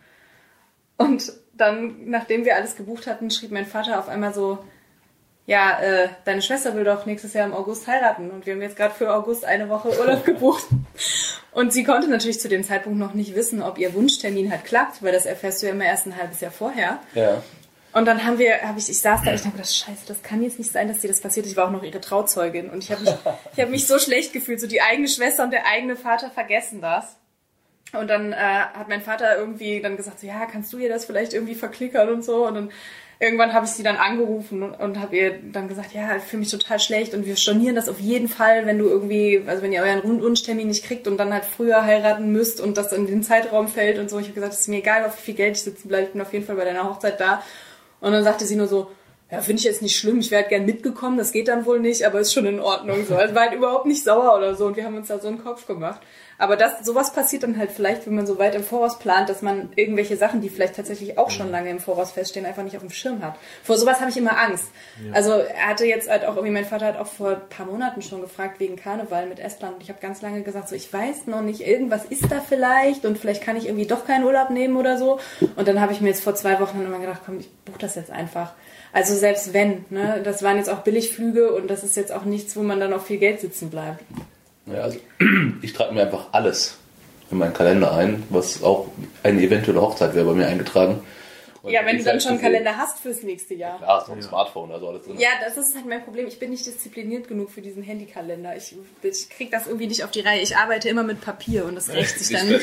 Und dann, nachdem wir alles gebucht hatten, schrieb mein Vater auf einmal so, ja, deine Schwester will doch nächstes Jahr im August heiraten und wir haben jetzt gerade für August 1 Woche Urlaub gebucht. Und sie konnte natürlich zu dem Zeitpunkt noch nicht wissen, ob ihr Wunschtermin halt klappt, weil das erfährst du ja immer erst ein halbes Jahr vorher. Ja. Und dann ich saß da, ich habe gedacht, scheiße, das kann jetzt nicht sein, dass dir das passiert. Ich war auch noch ihre Trauzeugin und ich habe mich so schlecht gefühlt, so die eigene Schwester und der eigene Vater vergessen das. Und dann hat mein Vater irgendwie dann gesagt, so, ja, kannst du ihr das vielleicht irgendwie verklickern und so. Und dann irgendwann habe ich sie dann angerufen und habe ihr dann gesagt, ja, ich fühle mich total schlecht und wir stornieren das auf jeden Fall, wenn ihr euren Wunschtermin nicht kriegt und dann halt früher heiraten müsst und das in den Zeitraum fällt und so. Ich habe gesagt, es ist mir egal, auf wie viel Geld ich sitzen bleibe, ich bin auf jeden Fall bei deiner Hochzeit da. Und dann sagte sie nur so, ja, finde ich jetzt nicht schlimm, ich wäre halt gern mitgekommen, das geht dann wohl nicht, aber ist schon in Ordnung. So. Also war halt überhaupt nicht sauer oder so und wir haben uns da so einen Kopf gemacht. Aber sowas passiert dann halt vielleicht, wenn man so weit im Voraus plant, dass man irgendwelche Sachen, die vielleicht tatsächlich auch schon lange im Voraus feststehen, einfach nicht auf dem Schirm hat. Vor sowas habe ich immer Angst. Ja. Also er hatte jetzt halt auch irgendwie, mein Vater hat auch vor ein paar Monaten schon gefragt wegen Karneval mit Estland. Und ich habe ganz lange gesagt, so ich weiß noch nicht, irgendwas ist da vielleicht und vielleicht kann ich irgendwie doch keinen Urlaub nehmen oder so. Und dann habe ich mir jetzt vor 2 Wochen immer gedacht, komm, ich buche das jetzt einfach. Also selbst wenn, ne, das waren jetzt auch Billigflüge und das ist jetzt auch nichts, wo man dann auf viel Geld sitzen bleibt. Ja, also ich trage mir einfach alles in meinen Kalender ein, was auch eine eventuelle Hochzeit wäre bei mir eingetragen. Und ja, wenn du dann schon einen Kalender hast fürs nächste Jahr. Klar, ist noch ein Smartphone, also alles drin. Ja, das ist halt mein Problem. Ich bin nicht diszipliniert genug für diesen Handykalender. Ich krieg das irgendwie nicht auf die Reihe. Ich arbeite immer mit Papier und das rächt sich dann.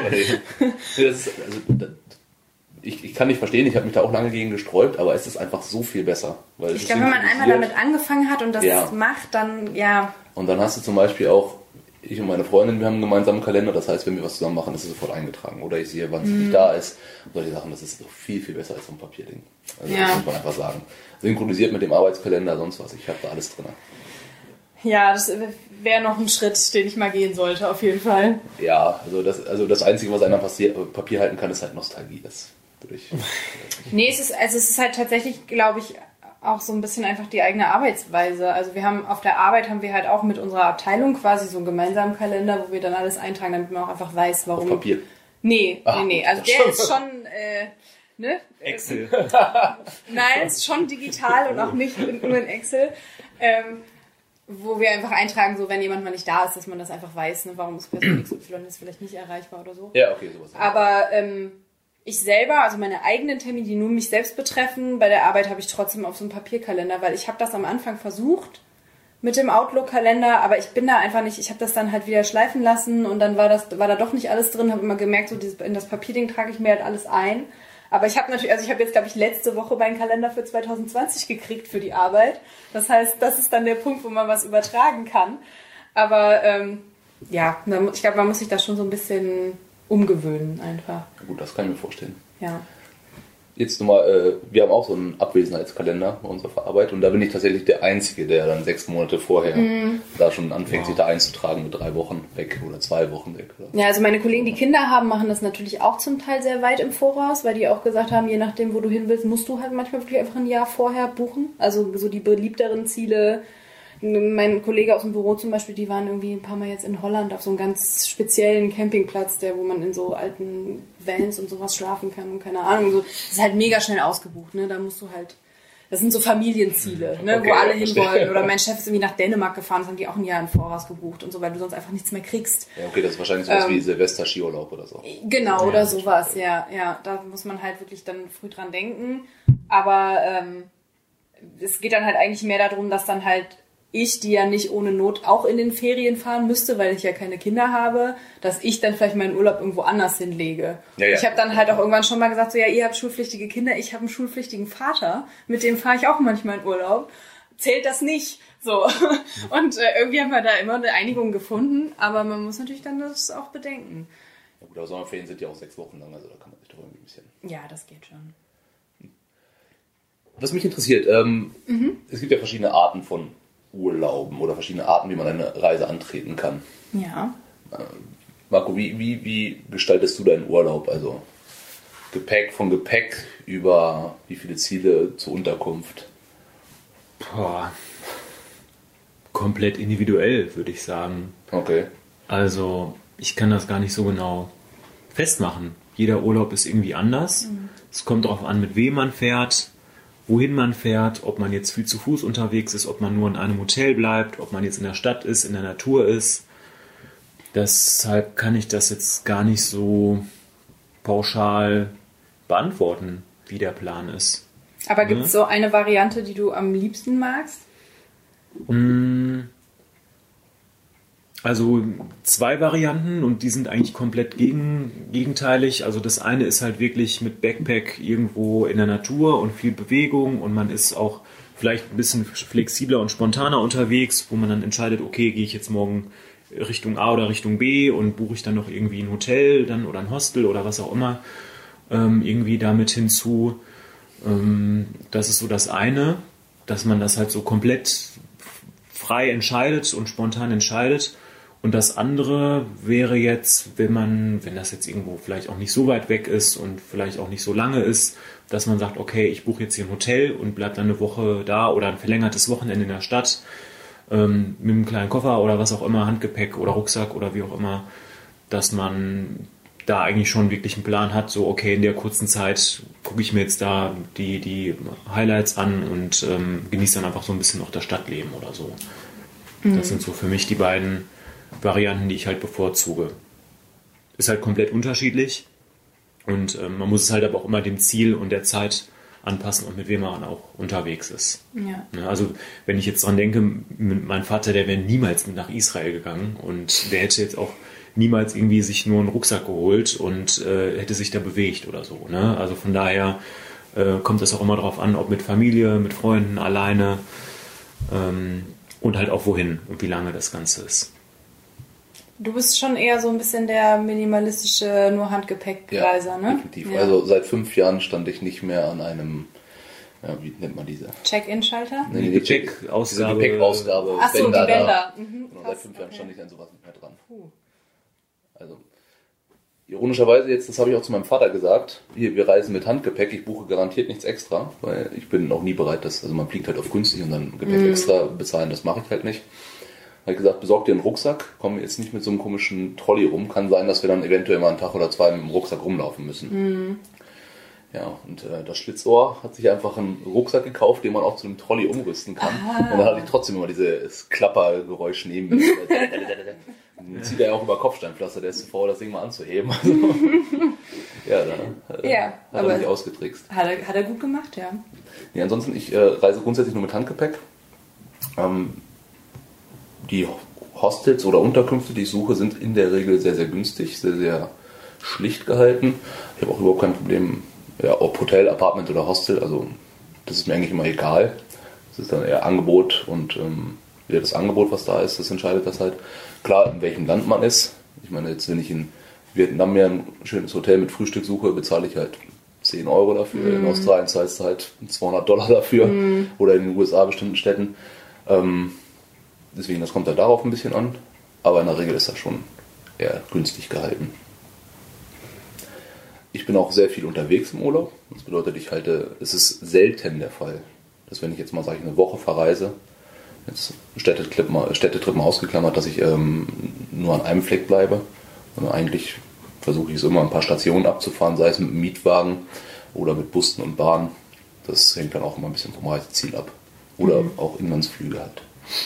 Ich kann nicht verstehen, ich habe mich da auch lange gegen gesträubt, aber es ist einfach so viel besser. Weil ich glaube, wenn man einmal damit angefangen hat und das macht, dann ja. Und dann hast du zum Beispiel auch, ich und meine Freundin, wir haben einen gemeinsamen Kalender, das heißt, wenn wir was zusammen machen, ist es sofort eingetragen. Oder ich sehe, wann sie nicht da ist. Und solche Sachen, das ist doch viel, viel besser als so ein Papierding. Also das muss man einfach sagen. Synchronisiert mit dem Arbeitskalender, sonst was. Ich habe da alles drin. Ja, das wäre noch ein Schritt, den ich mal gehen sollte, auf jeden Fall. Ja, also das Einzige, was einer Papier halten kann, ist halt Nostalgie. Nee, es ist halt tatsächlich, glaube ich, auch so ein bisschen einfach die eigene Arbeitsweise. Also auf der Arbeit haben wir halt auch mit unserer Abteilung quasi so einen gemeinsamen Kalender, wo wir dann alles eintragen, damit man auch einfach weiß, warum. Auf Papier? Nee. Also der ist schon ne? Excel. Nein, es ist schon digital und auch nicht nur in Excel. Wo wir einfach eintragen, so wenn jemand mal nicht da ist, dass man das einfach weiß, ne? Warum ist Person XY jetzt vielleicht nicht erreichbar oder so. Ja, okay, sowas. Aber ich selber, also meine eigenen Termine, die nur mich selbst betreffen, bei der Arbeit habe ich trotzdem auf so einem Papierkalender, weil ich habe das am Anfang versucht mit dem Outlook-Kalender, aber ich bin da einfach nicht, ich habe das dann halt wieder schleifen lassen und dann war da doch nicht alles drin, habe immer gemerkt, so in das Papierding trage ich mir halt alles ein. Aber ich habe natürlich, also ich habe jetzt, glaube ich, letzte Woche meinen Kalender für 2020 gekriegt für die Arbeit. Das heißt, das ist dann der Punkt, wo man was übertragen kann. Aber ja, ich glaube, man muss sich da schon so ein bisschen umgewöhnen einfach. Gut, das kann ich mir vorstellen. Ja. Jetzt nochmal, wir haben auch so einen Abwesenheitskalender bei unserer Arbeit und da bin ich tatsächlich der Einzige, der dann 6 Monate vorher da schon anfängt, sich da einzutragen mit 3 Wochen weg oder 2 Wochen weg. Oder? Ja, also meine Kollegen, die Kinder haben, machen das natürlich auch zum Teil sehr weit im Voraus, weil die auch gesagt haben, je nachdem, wo du hin willst, musst du halt manchmal wirklich einfach ein Jahr vorher buchen. Also so die beliebteren Ziele. Mein Kollege aus dem Büro zum Beispiel, die waren irgendwie ein paar Mal jetzt in Holland auf so einem ganz speziellen Campingplatz, wo man in so alten Vans und sowas schlafen kann und keine Ahnung. So. Das ist halt mega schnell ausgebucht, ne? Da musst du halt, das sind so Familienziele, ne? Okay, wo alle ja, hinwollen. Oder mein Chef ist irgendwie nach Dänemark gefahren, das haben die auch ein Jahr im Voraus gebucht und so, weil du sonst einfach nichts mehr kriegst. Ja, okay, das ist wahrscheinlich sowas wie Silvester-Skiurlaub oder so. Genau, oder sowas, ja. Da muss man halt wirklich dann früh dran denken. Aber es geht dann halt eigentlich mehr darum, dass dann halt ich, die ja nicht ohne Not auch in den Ferien fahren müsste, weil ich ja keine Kinder habe, dass ich dann vielleicht meinen Urlaub irgendwo anders hinlege. Ja. Ich habe dann halt auch irgendwann schon mal gesagt, so ja, ihr habt schulpflichtige Kinder, ich habe einen schulpflichtigen Vater, mit dem fahre ich auch manchmal in Urlaub. Zählt das nicht? So. Und irgendwie haben wir da immer eine Einigung gefunden, aber man muss natürlich dann das auch bedenken. Ja gut, aber Sommerferien sind ja auch 6 Wochen lang, also da kann man sich doch irgendwie ein bisschen... Ja, das geht schon. Was mich interessiert, es gibt ja verschiedene Arten von Urlauben oder verschiedene Arten, wie man eine Reise antreten kann. Ja. Marco, wie gestaltest du deinen Urlaub? Also von Gepäck über wie viele Ziele zur Unterkunft? Boah. Komplett individuell, würde ich sagen. Okay. Also, ich kann das gar nicht so genau festmachen. Jeder Urlaub ist irgendwie anders. Es kommt darauf an, mit wem man fährt, wohin man fährt, ob man jetzt viel zu Fuß unterwegs ist, ob man nur in einem Hotel bleibt, ob man jetzt in der Stadt ist, in der Natur ist. Deshalb kann ich das jetzt gar nicht so pauschal beantworten, wie der Plan ist. Aber gibt es so eine Variante, die du am liebsten magst? Also 2 Varianten und die sind eigentlich komplett gegenteilig. Also das eine ist halt wirklich mit Backpack irgendwo in der Natur und viel Bewegung und man ist auch vielleicht ein bisschen flexibler und spontaner unterwegs, wo man dann entscheidet, okay, gehe ich jetzt morgen Richtung A oder Richtung B und buche ich dann noch irgendwie ein Hotel dann oder ein Hostel oder was auch immer irgendwie damit hinzu. Das ist so das eine, dass man das halt so komplett frei entscheidet und spontan entscheidet. Und das andere wäre jetzt, wenn das jetzt irgendwo vielleicht auch nicht so weit weg ist und vielleicht auch nicht so lange ist, dass man sagt, okay, ich buche jetzt hier ein Hotel und bleib dann eine Woche da oder ein verlängertes Wochenende in der Stadt mit einem kleinen Koffer oder was auch immer, Handgepäck oder Rucksack oder wie auch immer, dass man da eigentlich schon wirklich einen Plan hat, so okay, in der kurzen Zeit gucke ich mir jetzt da die Highlights an und genieße dann einfach so ein bisschen auch das Stadtleben oder so. Das sind so für mich die beiden Varianten, die ich halt bevorzuge. Ist halt komplett unterschiedlich und man muss es halt aber auch immer dem Ziel und der Zeit anpassen und mit wem man auch unterwegs ist. Ja. Also wenn ich jetzt dran denke, mein Vater, der wäre niemals mit nach Israel gegangen und der hätte jetzt auch niemals irgendwie sich nur einen Rucksack geholt und hätte sich da bewegt oder so. Ne? Also von daher kommt es auch immer darauf an, ob mit Familie, mit Freunden, alleine und halt auch wohin und wie lange das Ganze ist. Du bist schon eher so ein bisschen der minimalistische, nur Handgepäckreiser, ne? Definitiv. Ja. Also seit 5 Jahren stand ich nicht mehr an einem, wie nennt man diese? Check-in-Schalter? Nee, die Gepäckausgabe. Ach so, die Bänder. Genau, seit 5 Jahren stand ich an sowas nicht mehr dran. Also, ironischerweise jetzt, das habe ich auch zu meinem Vater gesagt, wir reisen mit Handgepäck, ich buche garantiert nichts extra, weil ich bin auch nie bereit, also man fliegt halt auf günstig und dann Gepäck extra bezahlen, das mache ich halt nicht. Habe gesagt, besorg dir einen Rucksack, komm jetzt nicht mit so einem komischen Trolley rum. Kann sein, dass wir dann eventuell mal einen Tag oder 2 mit dem Rucksack rumlaufen müssen. Ja, und das Schlitzohr hat sich einfach einen Rucksack gekauft, den man auch zu einem Trolley umrüsten kann. Und dann hatte ich trotzdem immer dieses Klappergeräusch neben mir. Dann zieht er ja auch über Kopfsteinpflaster, der ist zu faul, das Ding mal anzuheben. Also, ja, da hat er mich ausgetrickst. Hat er gut gemacht, ja. Nee, ansonsten, ich reise grundsätzlich nur mit Handgepäck. Die Hostels oder Unterkünfte, die ich suche, sind in der Regel sehr, sehr günstig, sehr, sehr schlicht gehalten. Ich habe auch überhaupt kein Problem, ja, ob Hotel, Apartment oder Hostel, also das ist mir eigentlich immer egal. Das ist dann eher Angebot und das Angebot, was da ist, das entscheidet das halt. Klar, in welchem Land man ist. Ich meine, jetzt wenn ich in Vietnam mir ein schönes Hotel mit Frühstück suche, bezahle ich halt 10 Euro dafür. In Australien zahlst du halt $200 dafür oder in den USA bestimmten Städten. Deswegen, das kommt halt darauf ein bisschen an. Aber in der Regel ist das schon eher günstig gehalten. Ich bin auch sehr viel unterwegs im Urlaub. Das bedeutet, es ist selten der Fall, dass wenn ich jetzt mal, sage ich, eine Woche verreise, jetzt Städtetrip mal ausgeklammert, dass ich nur an einem Fleck bleibe. Und eigentlich versuche ich es immer ein paar Stationen abzufahren, sei es mit einem Mietwagen oder mit Bussen und Bahnen. Das hängt dann auch immer ein bisschen vom Reiseziel ab. Oder auch Inlandsflüge halt.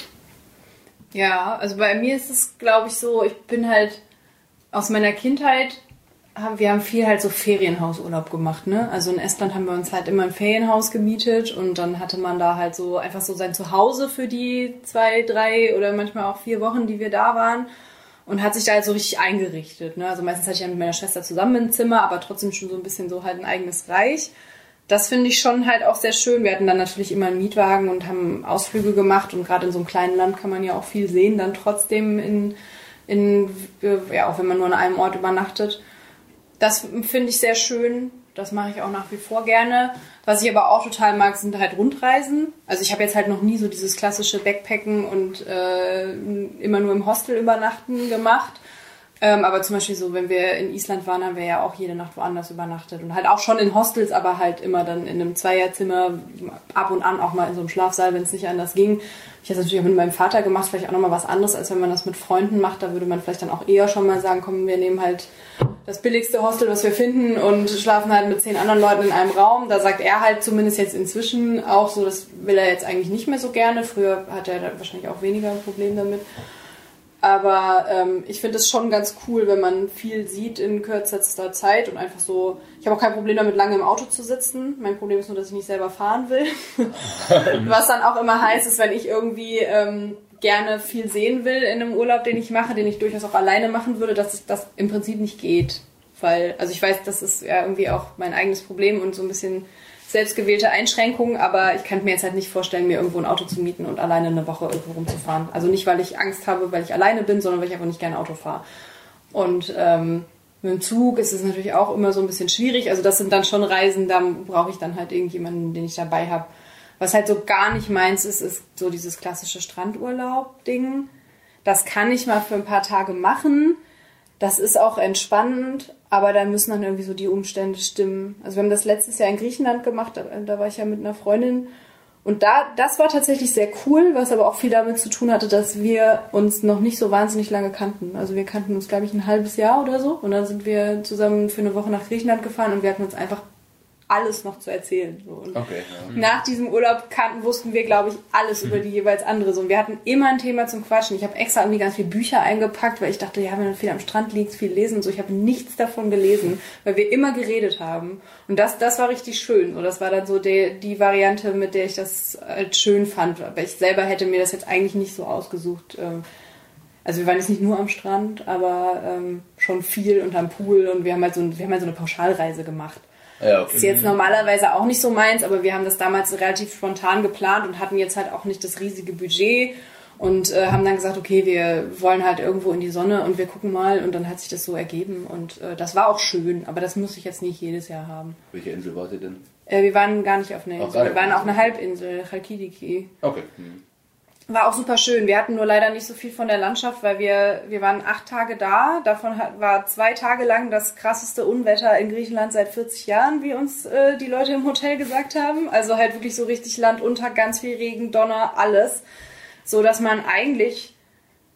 Ja, also bei mir ist es, glaube ich, so, ich bin halt aus meiner Kindheit, wir haben viel halt so Ferienhausurlaub gemacht, ne? Also in Estland haben wir uns halt immer ein Ferienhaus gemietet und dann hatte man da halt so einfach so sein Zuhause für die 2, 3 oder manchmal auch 4 Wochen, die wir da waren und hat sich da halt so richtig eingerichtet, ne? Also meistens hatte ich ja mit meiner Schwester zusammen ein Zimmer, aber trotzdem schon so ein bisschen so halt ein eigenes Reich. Das finde ich schon halt auch sehr schön. Wir hatten dann natürlich immer einen Mietwagen und haben Ausflüge gemacht und gerade in so einem kleinen Land kann man ja auch viel sehen, dann trotzdem auch wenn man nur an einem Ort übernachtet. Das finde ich sehr schön. Das mache ich auch nach wie vor gerne. Was ich aber auch total mag, sind halt Rundreisen. Also ich habe jetzt halt noch nie so dieses klassische Backpacken und immer nur im Hostel übernachten gemacht. Aber zum Beispiel so, wenn wir in Island waren, haben wir ja auch jede Nacht woanders übernachtet. Und halt auch schon in Hostels, aber halt immer dann in einem Zweierzimmer, ab und an auch mal in so einem Schlafsaal, wenn es nicht anders ging. Ich habe das natürlich auch mit meinem Vater gemacht, vielleicht auch nochmal was anderes, als wenn man das mit Freunden macht. Da würde man vielleicht dann auch eher schon mal sagen, komm, wir nehmen halt das billigste Hostel, was wir finden und schlafen halt mit 10 anderen Leuten in einem Raum. Da sagt er halt zumindest jetzt inzwischen auch so, das will er jetzt eigentlich nicht mehr so gerne. Früher hat er da wahrscheinlich auch weniger ein Problem damit. Aber ich finde es schon ganz cool, wenn man viel sieht in kürzester Zeit und einfach so... Ich habe auch kein Problem damit, lange im Auto zu sitzen. Mein Problem ist nur, dass ich nicht selber fahren will. Was dann auch immer heißt, ist, wenn ich irgendwie gerne viel sehen will in einem Urlaub, den ich mache, den ich durchaus auch alleine machen würde, dass das im Prinzip nicht geht. Weil, also ich weiß, das ist ja irgendwie auch mein eigenes Problem und so ein bisschen selbstgewählte Einschränkungen, aber ich kann mir jetzt halt nicht vorstellen, mir irgendwo ein Auto zu mieten und alleine eine Woche irgendwo rumzufahren. Also nicht, weil ich Angst habe, weil ich alleine bin, sondern weil ich einfach nicht gerne Auto fahre. Und mit dem Zug ist es natürlich auch immer so ein bisschen schwierig. Also das sind dann schon Reisen, da brauche ich dann halt irgendjemanden, den ich dabei habe. Was halt so gar nicht meins ist so dieses klassische Strandurlaub-Ding. Das kann ich mal für ein paar Tage machen. Das ist auch entspannend, aber da müssen dann irgendwie so die Umstände stimmen. Also wir haben das letztes Jahr in Griechenland gemacht, da war ich ja mit einer Freundin und das war tatsächlich sehr cool, was aber auch viel damit zu tun hatte, dass wir uns noch nicht so wahnsinnig lange kannten. Also wir kannten uns, glaube ich, ein halbes Jahr oder so und dann sind wir zusammen für eine Woche nach Griechenland gefahren und wir hatten uns einfach alles noch zu erzählen. So. Und okay, ja. Nach diesem Urlaub wussten wir, glaube ich, alles über die jeweils andere. So. Und wir hatten immer ein Thema zum Quatschen. Ich habe extra irgendwie ganz viele Bücher eingepackt, weil ich dachte, ja, wenn man viel am Strand liegt, viel lesen und so. Ich habe nichts davon gelesen, weil wir immer geredet haben. Und das war richtig schön. Und das war dann so die Variante, mit der ich das halt schön fand. Aber ich selber hätte mir das jetzt eigentlich nicht so ausgesucht. Also wir waren jetzt nicht nur am Strand, aber schon viel unterm Pool. Und wir haben halt so eine Pauschalreise gemacht. Ja, okay. Ist jetzt normalerweise auch nicht so meins, aber wir haben das damals relativ spontan geplant und hatten jetzt halt auch nicht das riesige Budget und haben dann gesagt, okay, wir wollen halt irgendwo in die Sonne und wir gucken mal und dann hat sich das so ergeben und das war auch schön, aber das muss ich jetzt nicht jedes Jahr haben. Welche Insel wart ihr denn? Wir waren gar nicht auf einer Insel, Ach, wir waren auf einer Halbinsel, Chalkidiki. Okay. War auch super schön. Wir hatten nur leider nicht so viel von der Landschaft, weil wir waren 8 Tage da. Davon war 2 Tage lang das krasseste Unwetter in Griechenland seit 40 Jahren, wie uns die Leute im Hotel gesagt haben. Also halt wirklich so richtig Land unter, ganz viel Regen, Donner, alles. So dass man eigentlich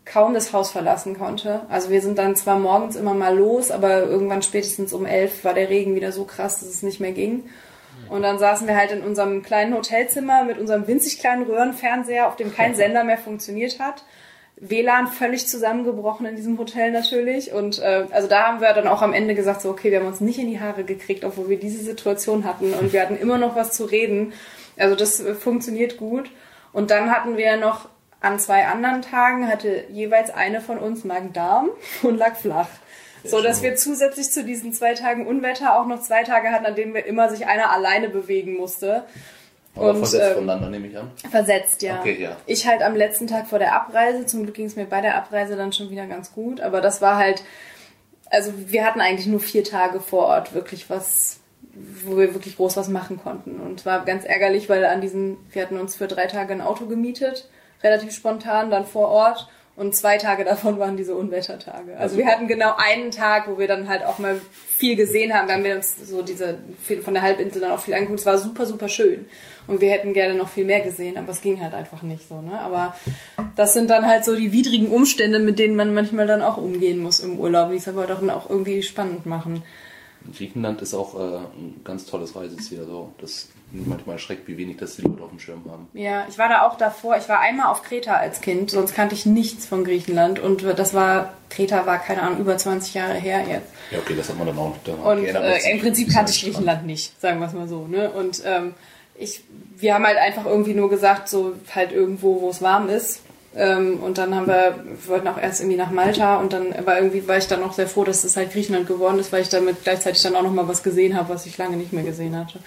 kaum das Haus verlassen konnte. Also wir sind dann zwar morgens immer mal los, aber irgendwann spätestens um 11 war der Regen wieder so krass, dass es nicht mehr ging. Und dann saßen wir halt in unserem kleinen Hotelzimmer mit unserem winzig kleinen Röhrenfernseher, auf dem kein Sender mehr funktioniert hat. WLAN völlig zusammengebrochen in diesem Hotel natürlich. Und also da haben wir dann auch am Ende gesagt, so okay, wir haben uns nicht in die Haare gekriegt, obwohl wir diese Situation hatten. Und wir hatten immer noch was zu reden. Also das funktioniert gut. Und dann hatten wir noch an 2 anderen Tagen, hatte jeweils eine von uns Magen-Darm und lag flach. So, dass wir zusätzlich zu diesen 2 Tagen Unwetter auch noch 2 Tage hatten, an denen wir immer sich einer alleine bewegen musste. Aber versetzt voneinander, nehme ich an? Versetzt, ja. Okay, ja. Ich halt am letzten Tag vor der Abreise. Zum Glück ging es mir bei der Abreise dann schon wieder ganz gut. Aber das war halt, also wir hatten eigentlich nur 4 Tage vor Ort wirklich was, wo wir wirklich groß was machen konnten. Und es war ganz ärgerlich, weil wir hatten uns für 3 Tage ein Auto gemietet, relativ spontan, dann vor Ort. Und 2 Tage davon waren diese Unwettertage. Also wir hatten genau einen Tag, wo wir dann halt auch mal viel gesehen haben. Da haben wir uns so von der Halbinsel dann auch viel angeguckt. Es war super, super schön. Und wir hätten gerne noch viel mehr gesehen, aber es ging halt einfach nicht so, ne? Aber das sind dann halt so die widrigen Umstände, mit denen man manchmal dann auch umgehen muss im Urlaub, die es aber doch auch irgendwie spannend machen. Griechenland ist auch ein ganz tolles Reiseziel. Also das manchmal erschreckt, wie wenig das die Leute auf dem Schirm haben. Ja, ich war da auch davor. Ich war einmal auf Kreta als Kind, sonst kannte ich nichts von Griechenland. Und Kreta war, keine Ahnung, über 20 Jahre her jetzt. Ja, okay, das hat man dann auch. Und im Prinzip kannte ich Griechenland nicht, sagen wir es mal so. Ne? Und wir haben halt einfach irgendwie nur gesagt, so halt irgendwo, wo es warm ist. Und dann wir wollten auch erst irgendwie nach Malta und dann war ich dann auch sehr froh, dass es halt Griechenland geworden ist, weil ich damit gleichzeitig dann auch nochmal was gesehen habe, was ich lange nicht mehr gesehen hatte.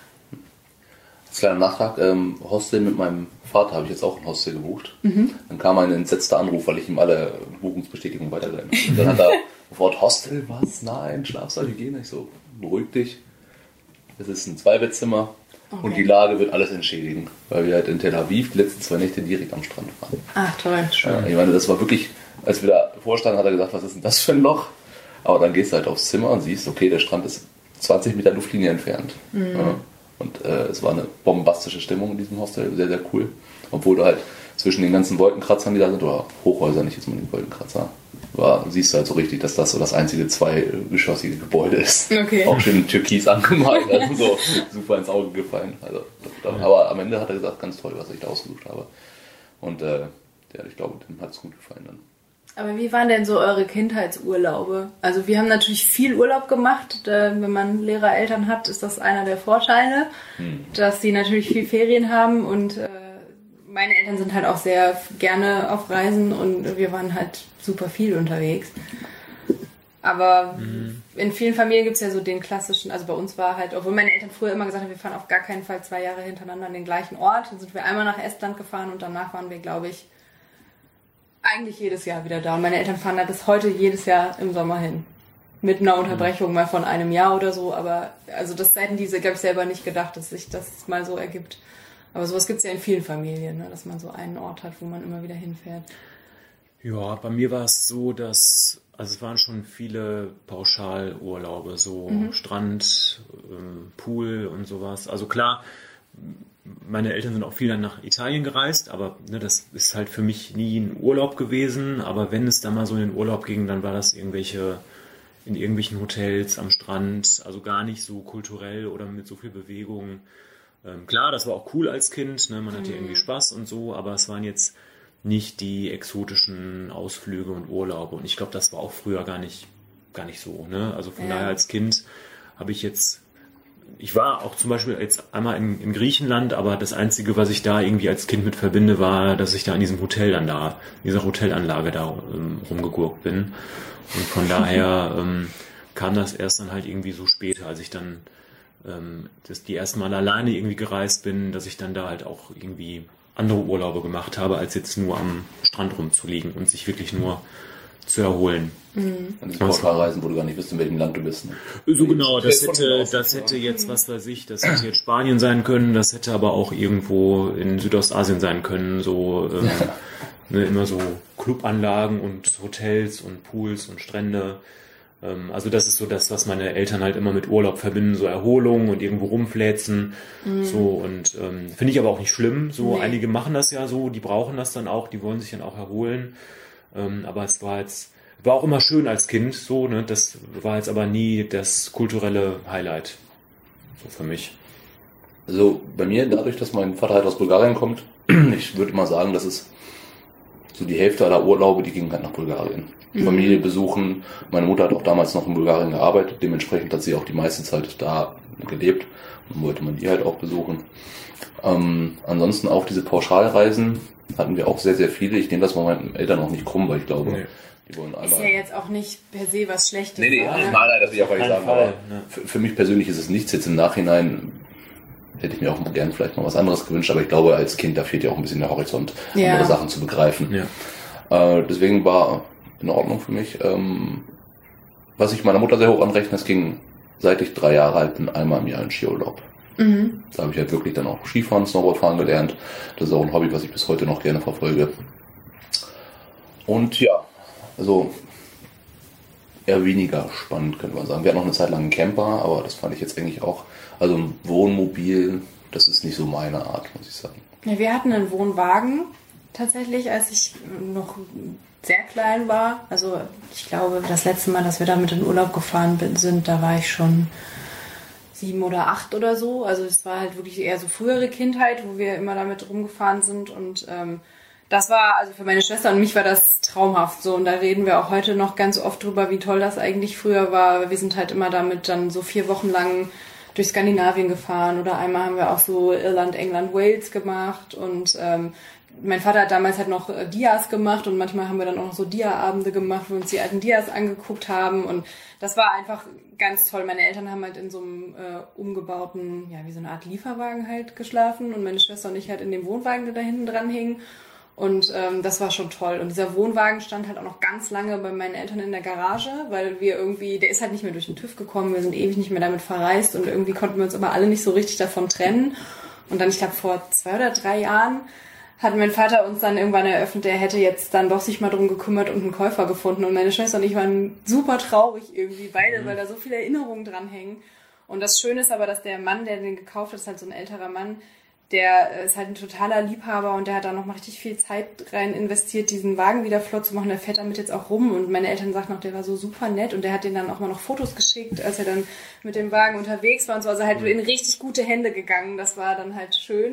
Als kleiner Nachtrag, Hostel mit meinem Vater habe ich jetzt auch ein Hostel gebucht. Dann kam ein entsetzter Anruf, weil ich ihm alle Buchungsbestätigungen weitergeleitet habe. Und dann hat er sofort, Hostel, was? Nein, Schlafsaal, Hygiene. Ich so, beruhig dich. Es ist ein 2-Bettzimmer. Okay. Und die Lage wird alles entschädigen, weil wir halt in Tel Aviv die letzten 2 Nächte direkt am Strand waren. Ach toll. Ja, ich meine, das war wirklich, als wir da vorstanden, hat er gesagt, was ist denn das für ein Loch? Aber dann gehst du halt aufs Zimmer und siehst, okay, der Strand ist 20 Meter Luftlinie entfernt. Mhm. Ja, und es war eine bombastische Stimmung in diesem Hostel, sehr, sehr cool. Obwohl du halt zwischen den ganzen Wolkenkratzern, die da sind, oder Hochhäuser, nicht jetzt mal den Wolkenkratzer, siehst du halt so richtig, dass das so das einzige 2-geschossige Gebäude ist. Okay. Auch schön türkis angemalt, also so super ins Auge gefallen. Also, aber am Ende hat er gesagt, ganz toll, was ich da ausgesucht habe. Und ich glaube, dem hat es gut gefallen dann. Aber wie waren denn so eure Kindheitsurlaube? Also wir haben natürlich viel Urlaub gemacht. Wenn man Lehrereltern hat, ist das einer der Vorteile, dass sie natürlich viel Ferien haben und meine Eltern sind halt auch sehr gerne auf Reisen und wir waren halt super viel unterwegs. Aber in vielen Familien gibt es ja so den klassischen, also bei uns war halt, obwohl meine Eltern früher immer gesagt haben, wir fahren auf gar keinen Fall 2 Jahre hintereinander an den gleichen Ort. Dann sind wir einmal nach Estland gefahren und danach waren wir, glaube ich, eigentlich jedes Jahr wieder da. Und meine Eltern fahren da bis heute jedes Jahr im Sommer hin. Mit einer Unterbrechung mal von einem Jahr oder so, aber also das hätten diese, glaube ich, selber nicht gedacht, dass sich das mal so ergibt. Aber sowas gibt es ja in vielen Familien, ne? Dass man so einen Ort hat, wo man immer wieder hinfährt. Ja, bei mir war es so, dass, also es waren schon viele Pauschalurlaube, so Strand, Pool und sowas. Also klar, meine Eltern sind auch viel dann nach Italien gereist, aber ne, das ist halt für mich nie ein Urlaub gewesen. Aber wenn es da mal so in den Urlaub ging, dann war das in irgendwelchen Hotels am Strand, also gar nicht so kulturell oder mit so viel Bewegung. Klar, das war auch cool als Kind, ne? Man hatte irgendwie Spaß und so, aber es waren jetzt nicht die exotischen Ausflüge und Urlaube. Und ich glaube, das war auch früher gar nicht so. Ne? Also von daher als Kind habe ich war auch zum Beispiel jetzt einmal in Griechenland, aber das Einzige, was ich da irgendwie als Kind mit verbinde, war, dass ich da in diesem Hotel in dieser Hotelanlage da rumgegurkt bin. Und von daher kam das erst dann halt irgendwie so später, als ich dann die ersten Mal alleine irgendwie gereist bin, dass ich dann da halt auch irgendwie andere Urlaube gemacht habe, als jetzt nur am Strand rumzuliegen und sich wirklich nur zu erholen. An diesen Pauschalreisen, wo du gar nicht weißt, in welchem Land du bist. Ne? So genau, das hätte jetzt, was weiß ich, das hätte jetzt Spanien sein können, das hätte aber auch irgendwo in Südostasien sein können, so ne, immer so Clubanlagen und Hotels und Pools und Strände. Also das ist so das, was meine Eltern halt immer mit Urlaub verbinden, so Erholung und irgendwo rumfläzen, so und finde ich aber auch nicht schlimm, so einige machen das ja so, die brauchen das dann auch, die wollen sich dann auch erholen, Aber es war auch immer schön als Kind, so, ne? Das war jetzt aber nie das kulturelle Highlight, so für mich. Also bei mir, dadurch, dass mein Vater halt aus Bulgarien kommt, ich würde mal sagen, dass es so die Hälfte aller Urlaube, die gingen halt nach Bulgarien. Die Familie besuchen. Meine Mutter hat auch damals noch in Bulgarien gearbeitet, dementsprechend hat sie auch die meiste Zeit da gelebt und wollte man die halt auch besuchen. Ansonsten auch diese Pauschalreisen hatten wir auch sehr, sehr viele. Ich nehme das mal meinen Eltern auch nicht krumm, weil ich glaube, die wollen einmal... Ist ja jetzt auch nicht per se was Schlechtes. Nee, nein, das will ich auch gar nicht sagen. Aber für mich persönlich ist es nichts. Jetzt im Nachhinein hätte ich mir auch gerne vielleicht mal was anderes gewünscht, aber ich glaube, als Kind, da fehlt ja auch ein bisschen der Horizont, andere Sachen zu begreifen. Ja. Deswegen war in Ordnung für mich. Was ich meiner Mutter sehr hoch anrechne, es ging, seit ich 3 Jahre alt bin, einmal im Jahr in Skiurlaub. Da habe ich halt wirklich dann auch Skifahren, Snowboardfahren gelernt. Das ist auch ein Hobby, was ich bis heute noch gerne verfolge. Und ja, also eher weniger spannend, könnte man sagen. Wir hatten noch eine Zeit lang einen Camper, aber das fand ich jetzt eigentlich auch, also ein Wohnmobil, das ist nicht so meine Art, muss ich sagen. Ja, wir hatten einen Wohnwagen tatsächlich, als ich noch sehr klein war. Also ich glaube, das letzte Mal, dass wir da mit in Urlaub gefahren sind, da war ich schon 7 oder 8 oder so. Also es war halt wirklich eher so frühere Kindheit, wo wir immer damit rumgefahren sind. Und das war, also für meine Schwester und mich war das traumhaft so. Und da reden wir auch heute noch ganz oft drüber, wie toll das eigentlich früher war. Wir sind halt immer damit dann so 4 Wochen lang durch Skandinavien gefahren. Oder einmal haben wir auch so Irland, England, Wales gemacht. Und mein Vater hat damals halt noch Dias gemacht und manchmal haben wir dann auch noch so Dia-Abende gemacht, wo wir uns die alten Dias angeguckt haben und das war einfach ganz toll. Meine Eltern haben halt in so einem umgebauten, ja, wie so eine Art Lieferwagen halt geschlafen und meine Schwester und ich halt in dem Wohnwagen, der da hinten dran hing und das war schon toll. Und dieser Wohnwagen stand halt auch noch ganz lange bei meinen Eltern in der Garage, weil wir irgendwie, der ist halt nicht mehr durch den TÜV gekommen, wir sind ewig nicht mehr damit verreist und irgendwie konnten wir uns aber alle nicht so richtig davon trennen. Und dann, ich glaube, vor 2 oder 3 Jahren hat mein Vater uns dann irgendwann eröffnet, er hätte jetzt dann doch sich mal drum gekümmert und einen Käufer gefunden. Und meine Schwester und ich waren super traurig irgendwie beide, weil da so viele Erinnerungen dran hängen. Und das Schöne ist aber, dass der Mann, der den gekauft hat, ist halt so ein älterer Mann, der ist halt ein totaler Liebhaber und der hat da noch mal richtig viel Zeit rein investiert, diesen Wagen wieder flott zu machen. Der fährt damit jetzt auch rum und meine Eltern sagten noch, der war so super nett und der hat denen dann auch mal noch Fotos geschickt, als er dann mit dem Wagen unterwegs war und so. Also halt in richtig gute Hände gegangen. Das war dann halt schön.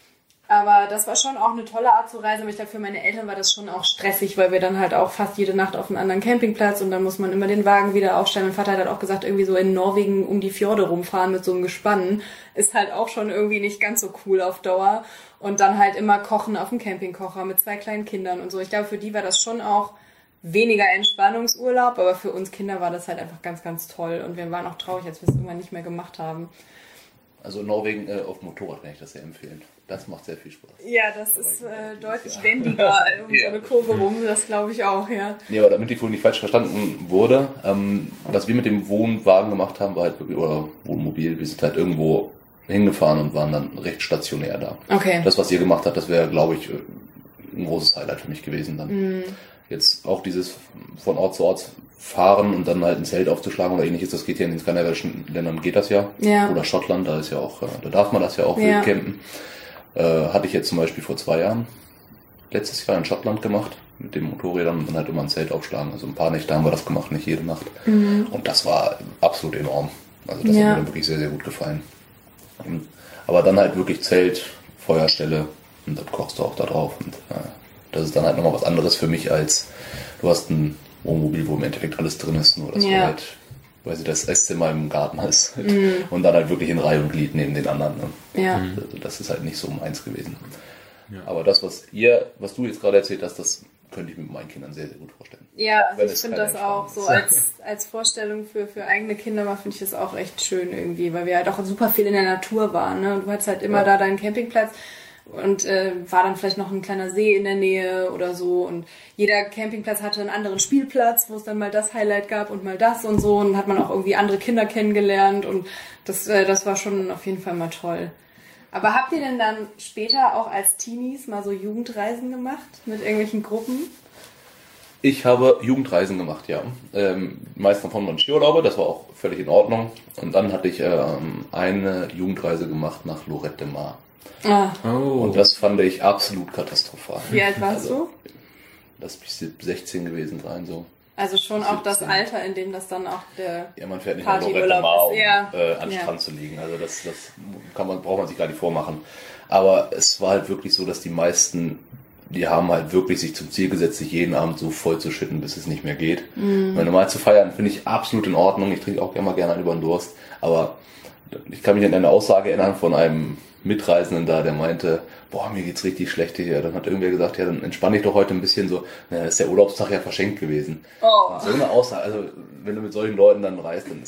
Aber das war schon auch eine tolle Art zu reisen. Aber ich glaube, für meine Eltern war das schon auch stressig, weil wir dann halt auch fast jede Nacht auf einen anderen Campingplatz und dann muss man immer den Wagen wieder aufstellen. Mein Vater hat halt auch gesagt, irgendwie so in Norwegen um die Fjorde rumfahren mit so einem Gespann ist halt auch schon irgendwie nicht ganz so cool auf Dauer. Und dann halt immer kochen auf dem Campingkocher mit 2 kleinen Kindern und so. Ich glaube, für die war das schon auch weniger Entspannungsurlaub, aber für uns Kinder war das halt einfach ganz, ganz toll. Und wir waren auch traurig, als wir es irgendwann nicht mehr gemacht haben. Also in Norwegen auf Motorrad kann ich das sehr empfehlen. Das macht sehr viel Spaß. Ja, das ist deutlich wendiger um so eine Kurve rum, das glaube ich auch, ja. Nee, aber damit die wohl nicht falsch verstanden wurde, was wir mit dem Wohnwagen gemacht haben, war halt wirklich, oder Wohnmobil, wir sind halt irgendwo hingefahren und waren dann recht stationär da. Okay. Das, was ihr gemacht habt, das wäre, glaube ich, ein großes Highlight für mich gewesen dann. Jetzt auch dieses von Ort zu Ort fahren und dann halt ein Zelt aufzuschlagen oder ähnliches, das geht ja in den skandinavischen Ländern geht das ja. Oder Schottland, da ist ja auch, da darf man das ja auch wild campen. Hatte ich jetzt zum Beispiel vor 2 Jahren, letztes Jahr in Schottland gemacht, mit den Motorrädern und dann halt immer ein Zelt aufschlagen. Also ein paar Nächte haben wir das gemacht, nicht jede Nacht. Und das war absolut enorm. Also das hat mir dann wirklich sehr, sehr gut gefallen. Aber dann halt wirklich Zelt, Feuerstelle und dann kochst du auch da drauf. Und das ist dann halt nochmal was anderes für mich als, du hast ein Wohnmobil, wo im Endeffekt alles drin ist, nur dass du halt, weil sie das Esszimmer im Garten ist und dann halt wirklich in Reihe und Glied neben den anderen. Ne? Ja. Also das ist halt nicht so meins gewesen. Ja. Aber das, was du jetzt gerade erzählt hast, das könnte ich mit meinen Kindern sehr, sehr gut vorstellen. Ja, also ich finde das auch so als Vorstellung für eigene Kinder finde ich das auch echt schön irgendwie, weil wir halt auch super viel in der Natur waren. Ne? Und du hattest halt immer da deinen Campingplatz und war dann vielleicht noch ein kleiner See in der Nähe oder so und jeder Campingplatz hatte einen anderen Spielplatz, wo es dann mal das Highlight gab und mal das und so und hat man auch irgendwie andere Kinder kennengelernt und das war schon auf jeden Fall mal toll. Aber habt ihr denn dann später auch als Teenies mal so Jugendreisen gemacht mit irgendwelchen Gruppen? Ich habe Jugendreisen gemacht, ja. Meist davon waren Skiurlaube, das war auch völlig in Ordnung. Und dann hatte ich eine Jugendreise gemacht nach Lorette de Mar. Und das fand ich absolut katastrophal. Wie alt warst du? lass mich 16 gewesen sein, so. Also schon auch das Alter, in dem das dann auch der Ja, man fährt nicht nach Lorette Mar, um an den Strand zu liegen. Also das braucht man sich gar nicht vormachen. Aber es war halt wirklich so, dass die meisten, die haben halt wirklich sich zum Ziel gesetzt, sich jeden Abend so voll zu schütten, bis es nicht mehr geht. Weil normal zu feiern finde ich absolut in Ordnung. Ich trinke auch immer gerne einen über den Durst. Aber ich kann mich an eine Aussage erinnern von einem Mitreisenden da, der meinte, boah, mir geht's richtig schlecht hier. Dann hat irgendwer gesagt, ja, dann entspann dich doch heute ein bisschen so. Na, ist der Urlaubstag ja verschenkt gewesen. Und so eine Aussage, also wenn du mit solchen Leuten dann reist, dann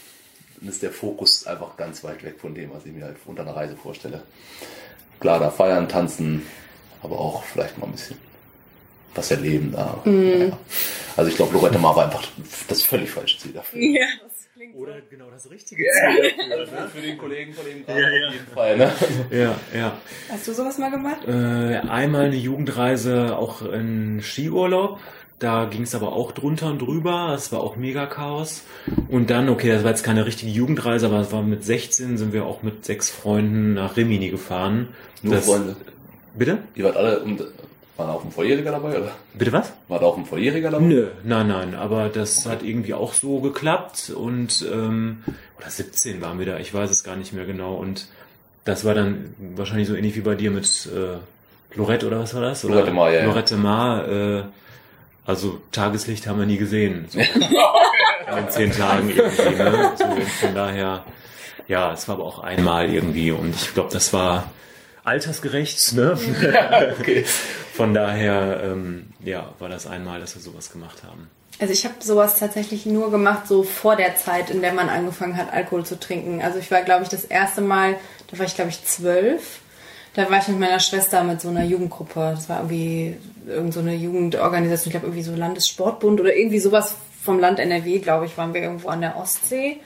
ist der Fokus einfach ganz weit weg von dem, was ich mir halt unter einer Reise vorstelle. Klar, da feiern, tanzen, aber auch vielleicht mal ein bisschen was erleben da. Naja. Also ich glaube, Lorette Mar war einfach das völlig falsche Ziel dafür. Ja, das klingt oder genau das richtige Ziel. Also für den Kollegen von dem Grad auf jeden Fall. Ne? Ja. Hast du sowas mal gemacht? Einmal eine Jugendreise, auch in Skiurlaub. Da ging es aber auch drunter und drüber. Es war auch mega Chaos. Und dann, okay, das war jetzt keine richtige Jugendreise, aber es war mit 16, sind wir auch mit 6 Freunden nach Rimini gefahren. Nur Freunde. Bitte? Ihr wart alle, waren auch ein Volljähriger dabei, oder? Bitte was? War da auch ein Volljähriger dabei? Nö, nein, aber das hat irgendwie auch so geklappt und oder 17 waren wir da, ich weiß es gar nicht mehr genau und das war dann wahrscheinlich so ähnlich wie bei dir mit Lorette oder was war das? Oder Lorette Mar, ja. Lorette Mar, also Tageslicht haben wir nie gesehen. So, in den 10 Tagen irgendwie, ne? So, von daher, ja, es war aber auch einmal irgendwie und ich glaube, das war altersgerecht, ne? Okay. Von daher, war das einmal, dass wir sowas gemacht haben. Also ich habe sowas tatsächlich nur gemacht, so vor der Zeit, in der man angefangen hat, Alkohol zu trinken. Also ich war, glaube ich, das erste Mal, da war ich, glaube ich, 12. Da war ich mit meiner Schwester mit so einer Jugendgruppe. Das war irgendwie irgend so eine Jugendorganisation, ich glaube irgendwie so Landessportbund oder irgendwie sowas vom Land NRW, glaube ich, waren wir irgendwo an der Ostsee.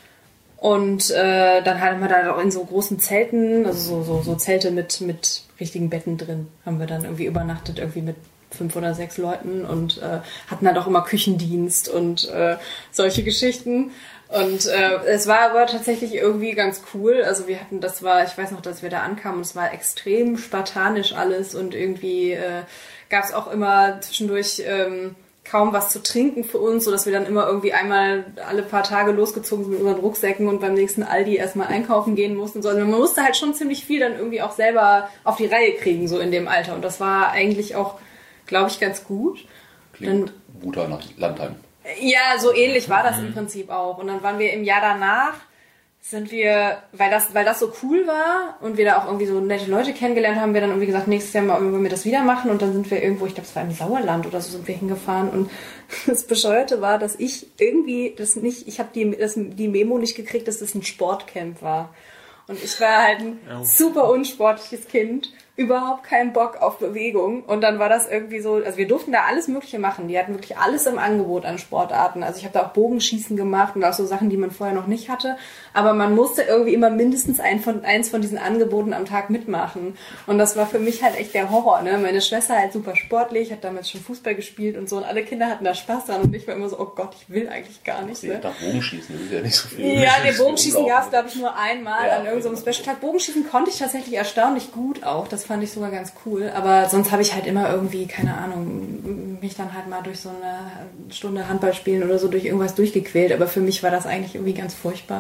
Und dann hatten wir da auch in so großen Zelten, also so Zelte mit richtigen Betten drin, haben wir dann irgendwie übernachtet, irgendwie mit 5 oder 6 Leuten und hatten halt auch immer Küchendienst und solche Geschichten. Und es war aber tatsächlich irgendwie ganz cool. Also ich weiß noch, dass wir da ankamen und es war extrem spartanisch alles und irgendwie gab es auch immer zwischendurch kaum was zu trinken für uns, sodass wir dann immer irgendwie einmal alle paar Tage losgezogen sind mit unseren Rucksäcken und beim nächsten Aldi erstmal einkaufen gehen mussten. Also man musste halt schon ziemlich viel dann irgendwie auch selber auf die Reihe kriegen, so in dem Alter. Und das war eigentlich auch, glaube ich, ganz gut. Klingt guter nach Landheim. Ja, so ähnlich war das im Prinzip auch. Und dann waren wir im Jahr danach, sind wir, weil das so cool war und wir da auch irgendwie so nette Leute kennengelernt haben, wir dann irgendwie gesagt, nächstes Jahr mal wollen wir das wieder machen und dann sind wir irgendwo, ich glaube, es war im Sauerland oder so, sind wir hingefahren und das Bescheuerte war, dass ich irgendwie ich habe die Memo nicht gekriegt, dass das ein Sportcamp war. Und ich war halt ein super unsportliches Kind, überhaupt keinen Bock auf Bewegung. Und dann war das irgendwie so, also wir durften da alles Mögliche machen. Die hatten wirklich alles im Angebot an Sportarten. Also ich habe da auch Bogenschießen gemacht und auch so Sachen, die man vorher noch nicht hatte. Aber man musste irgendwie immer mindestens eins von diesen Angeboten am Tag mitmachen. Und das war für mich halt echt der Horror, ne? Meine Schwester halt super sportlich, hat damals schon Fußball gespielt und so. Und alle Kinder hatten da Spaß dran. Und ich war immer so, oh Gott, ich will eigentlich gar nicht. Ne? Nach Bogenschießen, das ist ja nicht so viel. Ja, den Bogenschießen gab es, glaube ich, nur einmal an irgendeinem Special-Tag. Bogenschießen konnte ich tatsächlich erstaunlich gut auch. Das fand ich sogar ganz cool. Aber sonst habe ich halt immer irgendwie, keine Ahnung, mich dann halt mal durch so eine Stunde Handball spielen oder so durch irgendwas durchgequält. Aber für mich war das eigentlich irgendwie ganz furchtbar.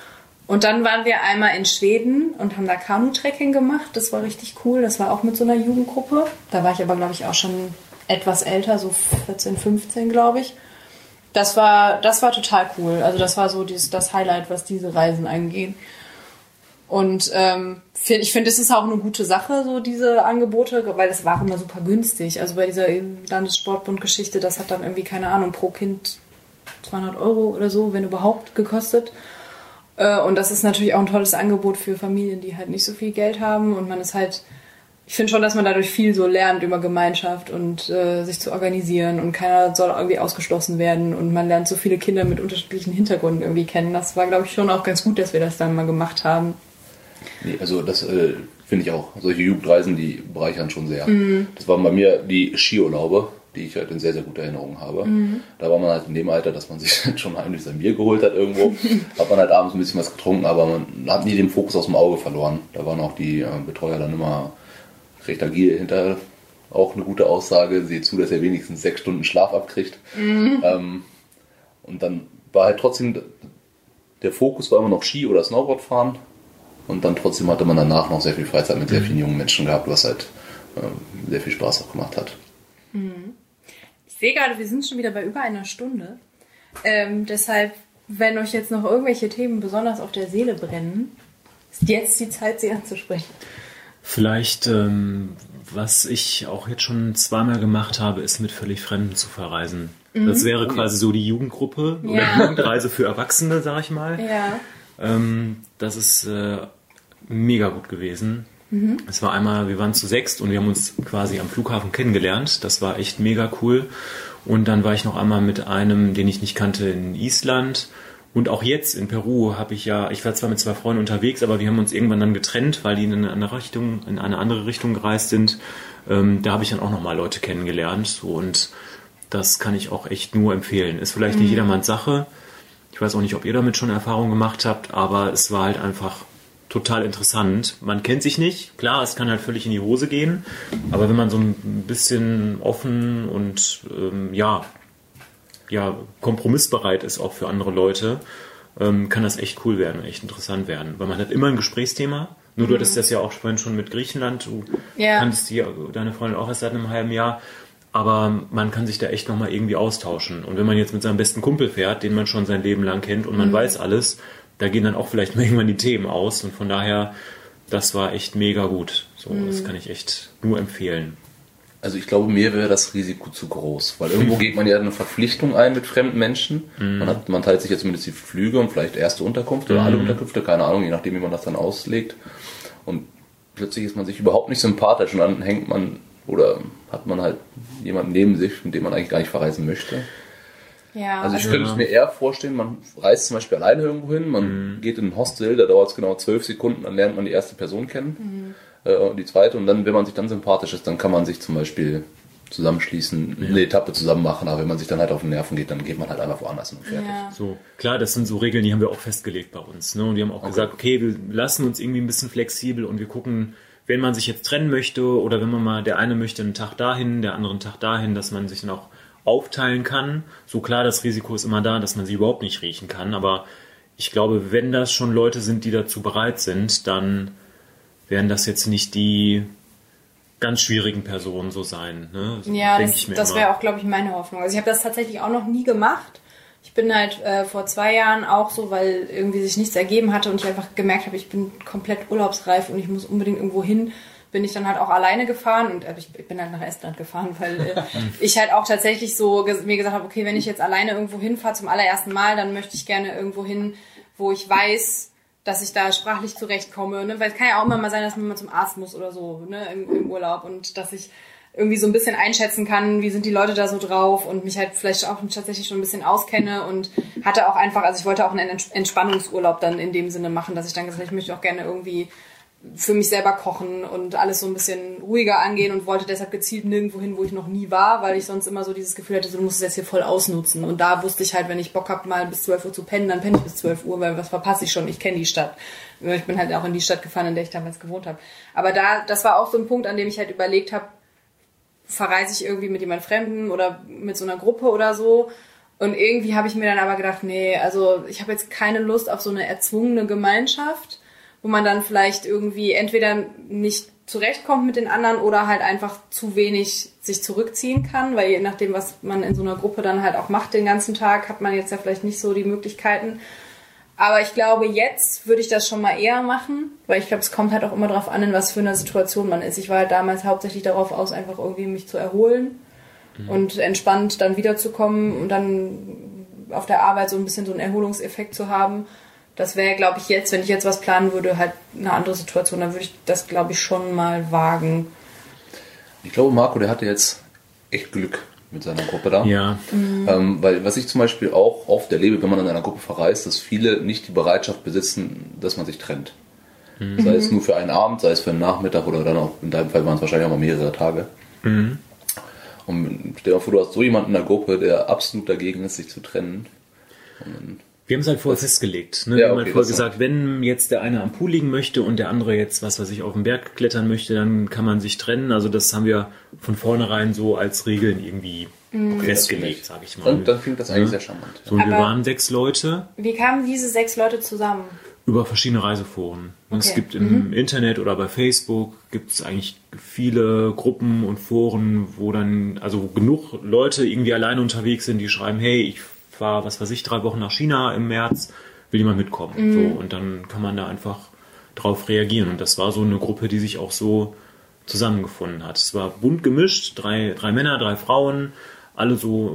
Und dann waren wir einmal in Schweden und haben da Kanu-Trekking gemacht. Das war richtig cool. Das war auch mit so einer Jugendgruppe. Da war ich aber, glaube ich, auch schon etwas älter, so 14, 15, glaube ich. Das war total cool. Also das war so das Highlight, was diese Reisen angeht. Und ich finde, es ist auch eine gute Sache, so diese Angebote, weil das war immer super günstig. Also bei dieser Landessportbund-Geschichte, das hat dann irgendwie, keine Ahnung, pro Kind 200 € oder so, wenn überhaupt, gekostet. Und das ist natürlich auch ein tolles Angebot für Familien, die halt nicht so viel Geld haben. Und man ist halt, ich finde schon, dass man dadurch viel so lernt über Gemeinschaft und sich zu organisieren. Und keiner soll irgendwie ausgeschlossen werden. Und man lernt so viele Kinder mit unterschiedlichen Hintergründen irgendwie kennen. Das war, glaube ich, schon auch ganz gut, dass wir das dann mal gemacht haben. Nee, also das finde ich auch. Solche Jugendreisen, die bereichern schon sehr. Das waren bei mir die Skiurlaube, die ich halt in sehr, sehr guter Erinnerung habe. Da war man halt in dem Alter, dass man sich schon heimlich sein Bier geholt hat irgendwo. Hat man halt abends ein bisschen was getrunken, aber man hat nie den Fokus aus dem Auge verloren. Da waren auch die Betreuer dann immer recht agil hinter auch eine gute Aussage. Seht zu, dass ihr wenigstens 6 Stunden Schlaf abkriegt. Und dann war halt trotzdem, der Fokus war immer noch Ski- oder Snowboard fahren. Und dann trotzdem hatte man danach noch sehr viel Freizeit mit sehr vielen jungen Menschen gehabt, was halt sehr viel Spaß auch gemacht hat. Ich sehe gerade, wir sind schon wieder bei über einer Stunde. Deshalb, wenn euch jetzt noch irgendwelche Themen besonders auf der Seele brennen, ist jetzt die Zeit, sie anzusprechen. Vielleicht, was ich auch jetzt schon zweimal gemacht habe, ist mit völlig Fremden zu verreisen. Das wäre quasi so die Jugendgruppe oder die Jugendreise für Erwachsene, sag ich mal. Ja. Das ist mega gut gewesen. Es war einmal, wir waren zu 6 und wir haben uns quasi am Flughafen kennengelernt. Das war echt mega cool. Und dann war ich noch einmal mit einem, den ich nicht kannte, in Island. Und auch jetzt in Peru ich war zwar mit 2 Freunden unterwegs, aber wir haben uns irgendwann dann getrennt, weil die in eine andere Richtung gereist sind. Da habe ich dann auch nochmal Leute kennengelernt. So, und das kann ich auch echt nur empfehlen. Ist vielleicht nicht jedermanns Sache. Ich weiß auch nicht, ob ihr damit schon Erfahrungen gemacht habt, aber es war halt einfach total interessant. Man kennt sich nicht. Klar, es kann halt völlig in die Hose gehen. Aber wenn man so ein bisschen offen und kompromissbereit ist auch für andere Leute, kann das echt cool werden, echt interessant werden. Weil man hat immer ein Gesprächsthema. Nur du hattest das ja auch vorhin schon mit Griechenland. Du kanntest deine Freundin auch erst seit einem halben Jahr. Aber man kann sich da echt nochmal irgendwie austauschen. Und wenn man jetzt mit seinem besten Kumpel fährt, den man schon sein Leben lang kennt und man weiß alles, da gehen dann auch vielleicht mal irgendwann die Themen aus. Und von daher, das war echt mega gut. So, das kann ich echt nur empfehlen. Also ich glaube, mir wäre das Risiko zu groß, weil irgendwo geht man ja eine Verpflichtung ein mit fremden Menschen. Man teilt sich ja zumindest die Flüge und vielleicht erste Unterkunft oder alle Unterkünfte, keine Ahnung, je nachdem, wie man das dann auslegt. Und plötzlich ist man sich überhaupt nicht sympathisch und dann hängt man oder hat man halt jemanden neben sich, mit dem man eigentlich gar nicht verreisen möchte. Ja, also ich könnte es mir eher vorstellen, man reist zum Beispiel alleine irgendwo hin, man geht in ein Hostel, da dauert es genau 12 Sekunden, dann lernt man die erste Person kennen, die zweite, und dann, wenn man sich dann sympathisch ist, dann kann man sich zum Beispiel zusammenschließen, eine Etappe zusammen machen, aber wenn man sich dann halt auf den Nerven geht, dann geht man halt einfach woanders hin und fertig. Ja. So, klar, das sind so Regeln, die haben wir auch festgelegt bei uns. Ne? Und die haben auch gesagt, okay, wir lassen uns irgendwie ein bisschen flexibel und wir gucken, wenn man sich jetzt trennen möchte oder wenn man mal, der eine möchte einen Tag dahin, der andere einen Tag dahin, dass man sich dann auch aufteilen kann. So klar, das Risiko ist immer da, dass man sie überhaupt nicht riechen kann, aber ich glaube, wenn das schon Leute sind, die dazu bereit sind, dann werden das jetzt nicht die ganz schwierigen Personen so sein. Ne? Ja, das wäre auch, glaube ich, meine Hoffnung. Also ich habe das tatsächlich auch noch nie gemacht. Ich bin halt vor 2 Jahren auch so, weil irgendwie sich nichts ergeben hatte und ich einfach gemerkt habe, ich bin komplett urlaubsreif und ich muss unbedingt irgendwo hin, bin ich dann halt auch alleine gefahren und ich bin halt nach Estland gefahren, weil ich halt auch tatsächlich so mir gesagt habe, okay, wenn ich jetzt alleine irgendwo hinfahre zum allerersten Mal, dann möchte ich gerne irgendwo hin, wo ich weiß, dass ich da sprachlich zurechtkomme, ne? Weil es kann ja auch immer mal sein, dass man mal zum Arzt muss oder so, ne, im Urlaub, und dass ich irgendwie so ein bisschen einschätzen kann, wie sind die Leute da so drauf und mich halt vielleicht auch tatsächlich schon ein bisschen auskenne und hatte auch einfach, also ich wollte auch einen Entspannungsurlaub dann in dem Sinne machen, dass ich dann gesagt habe, ich möchte auch gerne irgendwie für mich selber kochen und alles so ein bisschen ruhiger angehen und wollte deshalb gezielt nirgendwo hin, wo ich noch nie war, weil ich sonst immer so dieses Gefühl hatte, so, du musst es jetzt hier voll ausnutzen. Und da wusste ich halt, wenn ich Bock habe, mal bis 12 Uhr zu pennen, dann penne ich bis 12 Uhr, weil was verpasse ich schon? Ich kenne die Stadt. Ich bin halt auch in die Stadt gefahren, in der ich damals gewohnt habe. Aber das war auch so ein Punkt, an dem ich halt überlegt habe, verreise ich irgendwie mit jemand Fremden oder mit so einer Gruppe oder so. Und irgendwie habe ich mir dann aber gedacht, nee, also ich habe jetzt keine Lust auf so eine erzwungene Gemeinschaft, wo man dann vielleicht irgendwie entweder nicht zurechtkommt mit den anderen oder halt einfach zu wenig sich zurückziehen kann, weil je nachdem, was man in so einer Gruppe dann halt auch macht den ganzen Tag, hat man jetzt ja vielleicht nicht so die Möglichkeiten. Aber ich glaube, jetzt würde ich das schon mal eher machen, weil ich glaube, es kommt halt auch immer darauf an, in was für einer Situation man ist. Ich war halt damals hauptsächlich darauf aus, einfach irgendwie mich zu erholen und entspannt dann wiederzukommen und dann auf der Arbeit so ein bisschen so einen Erholungseffekt zu haben. Das wäre, glaube ich, jetzt, wenn ich jetzt was planen würde, halt eine andere Situation. Dann würde ich das, glaube ich, schon mal wagen. Ich glaube, Marco, der hatte jetzt echt Glück mit seiner Gruppe da. Ja. Weil was ich zum Beispiel auch oft erlebe, wenn man in einer Gruppe verreist, dass viele nicht die Bereitschaft besitzen, dass man sich trennt. Sei es nur für einen Abend, sei es für einen Nachmittag oder dann auch, in deinem Fall waren es wahrscheinlich auch mal mehrere Tage. Und stell dir vor, du hast so jemanden in der Gruppe, der absolut dagegen ist, sich zu trennen. Wir haben es halt vorher festgelegt. Ne? Ja, Wir haben okay, halt vorher das gesagt, wenn jetzt der eine am Pool liegen möchte und der andere jetzt, was weiß ich, auf den Berg klettern möchte, dann kann man sich trennen. Also das haben wir von vornherein so als Regeln irgendwie festgelegt, sage ich mal. Dann klingt das eigentlich sehr charmant. So, und wir waren 6 Leute. Wie kamen diese 6 Leute zusammen? Über verschiedene Reiseforen. Okay. Es gibt im Internet oder bei Facebook gibt es eigentlich viele Gruppen und Foren, wo dann also genug Leute irgendwie alleine unterwegs sind, die schreiben, hey, ich fahre, was weiß ich, 3 Wochen nach China im März, will jemand mitkommen? So, und dann kann man da einfach drauf reagieren. Und das war so eine Gruppe, die sich auch so zusammengefunden hat. Es war bunt gemischt, 3 Männer, 3 Frauen, alle so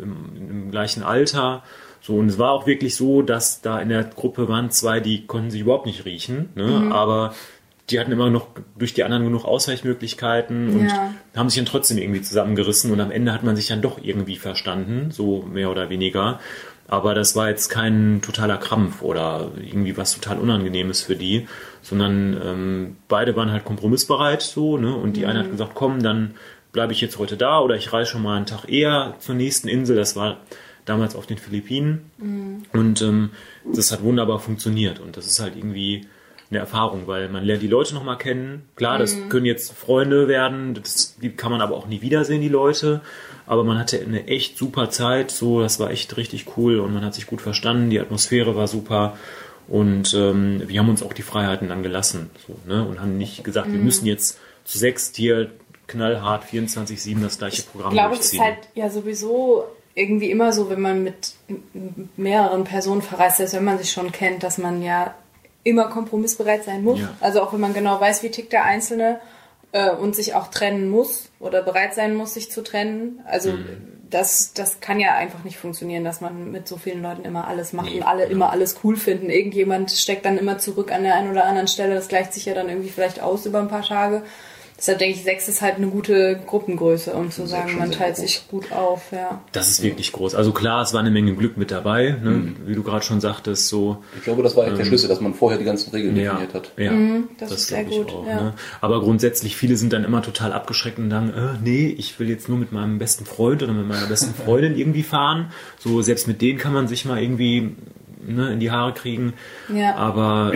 im gleichen Alter. So, und es war auch wirklich so, dass da in der Gruppe waren 2, die konnten sich überhaupt nicht riechen, ne? Aber die hatten immer noch durch die anderen genug Ausweichmöglichkeiten und haben sich dann trotzdem irgendwie zusammengerissen und am Ende hat man sich dann doch irgendwie verstanden, so mehr oder weniger. Aber das war jetzt kein totaler Krampf oder irgendwie was total Unangenehmes für die, sondern beide waren halt kompromissbereit so, ne? Und die eine hat gesagt, komm, dann bleibe ich jetzt heute da oder ich reise schon mal einen Tag eher zur nächsten Insel. Das war damals auf den Philippinen. Und das hat wunderbar funktioniert. Und das ist halt irgendwie eine Erfahrung, weil man lernt die Leute nochmal kennen. Klar, das können jetzt Freunde werden, die kann man aber auch nie wiedersehen, die Leute. Aber man hatte eine echt super Zeit. So, das war echt richtig cool und man hat sich gut verstanden. Die Atmosphäre war super. Und wir haben uns auch die Freiheiten dann gelassen. So, ne? Und haben nicht gesagt, wir müssen jetzt zu 6 hier knallhart 24/7 das gleiche Programm durchziehen. Ich glaube, es ist halt ja sowieso irgendwie immer so, wenn man mit mehreren Personen verreist, selbst wenn man sich schon kennt, dass man ja immer kompromissbereit sein muss. Ja. Also auch wenn man genau weiß, wie tickt der Einzelne und sich auch trennen muss oder bereit sein muss, sich zu trennen. Also das kann ja einfach nicht funktionieren, dass man mit so vielen Leuten immer alles macht und alle immer alles cool finden. Irgendjemand steckt dann immer zurück an der einen oder anderen Stelle. Das gleicht sich ja dann irgendwie vielleicht aus über ein paar Tage. Deshalb denke ich, 6 ist halt eine gute Gruppengröße, um zu sagen, man teilt sich gut auf. Ja. Das ist wirklich groß. Also klar, es war eine Menge Glück mit dabei, ne? Wie du gerade schon sagtest. So, Ich glaube, das war echt der Schlüssel, dass man vorher die ganzen Regeln definiert hat. Ja, das ist sehr glaube ich gut. auch, Ja. ne? Aber grundsätzlich, viele sind dann immer total abgeschreckt und sagen, nee, ich will jetzt nur mit meinem besten Freund oder mit meiner besten Freundin irgendwie fahren. So, selbst mit denen kann man sich mal irgendwie in die Haare kriegen. Ja. Aber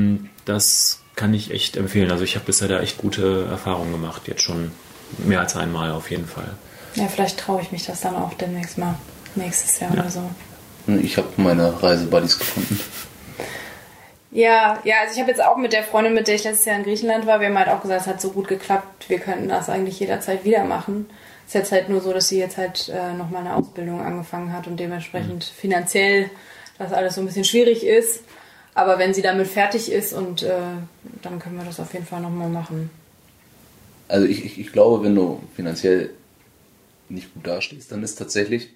das kann ich echt empfehlen. Also ich habe bisher da echt gute Erfahrungen gemacht. Jetzt schon mehr als einmal auf jeden Fall. Ja, vielleicht traue ich mich das dann auch demnächst mal. Nächstes Jahr oder so. Ich habe meine Reisebuddies gefunden. Ja, also ich habe jetzt auch mit der Freundin, mit der ich letztes Jahr in Griechenland war, wir haben halt auch gesagt, es hat so gut geklappt, wir könnten das eigentlich jederzeit wieder machen. Es ist jetzt halt nur so, dass sie jetzt halt nochmal eine Ausbildung angefangen hat und dementsprechend finanziell das alles so ein bisschen schwierig ist. Aber wenn sie damit fertig ist und dann können wir das auf jeden Fall nochmal machen. Also ich glaube, wenn du finanziell nicht gut dastehst, dann ist tatsächlich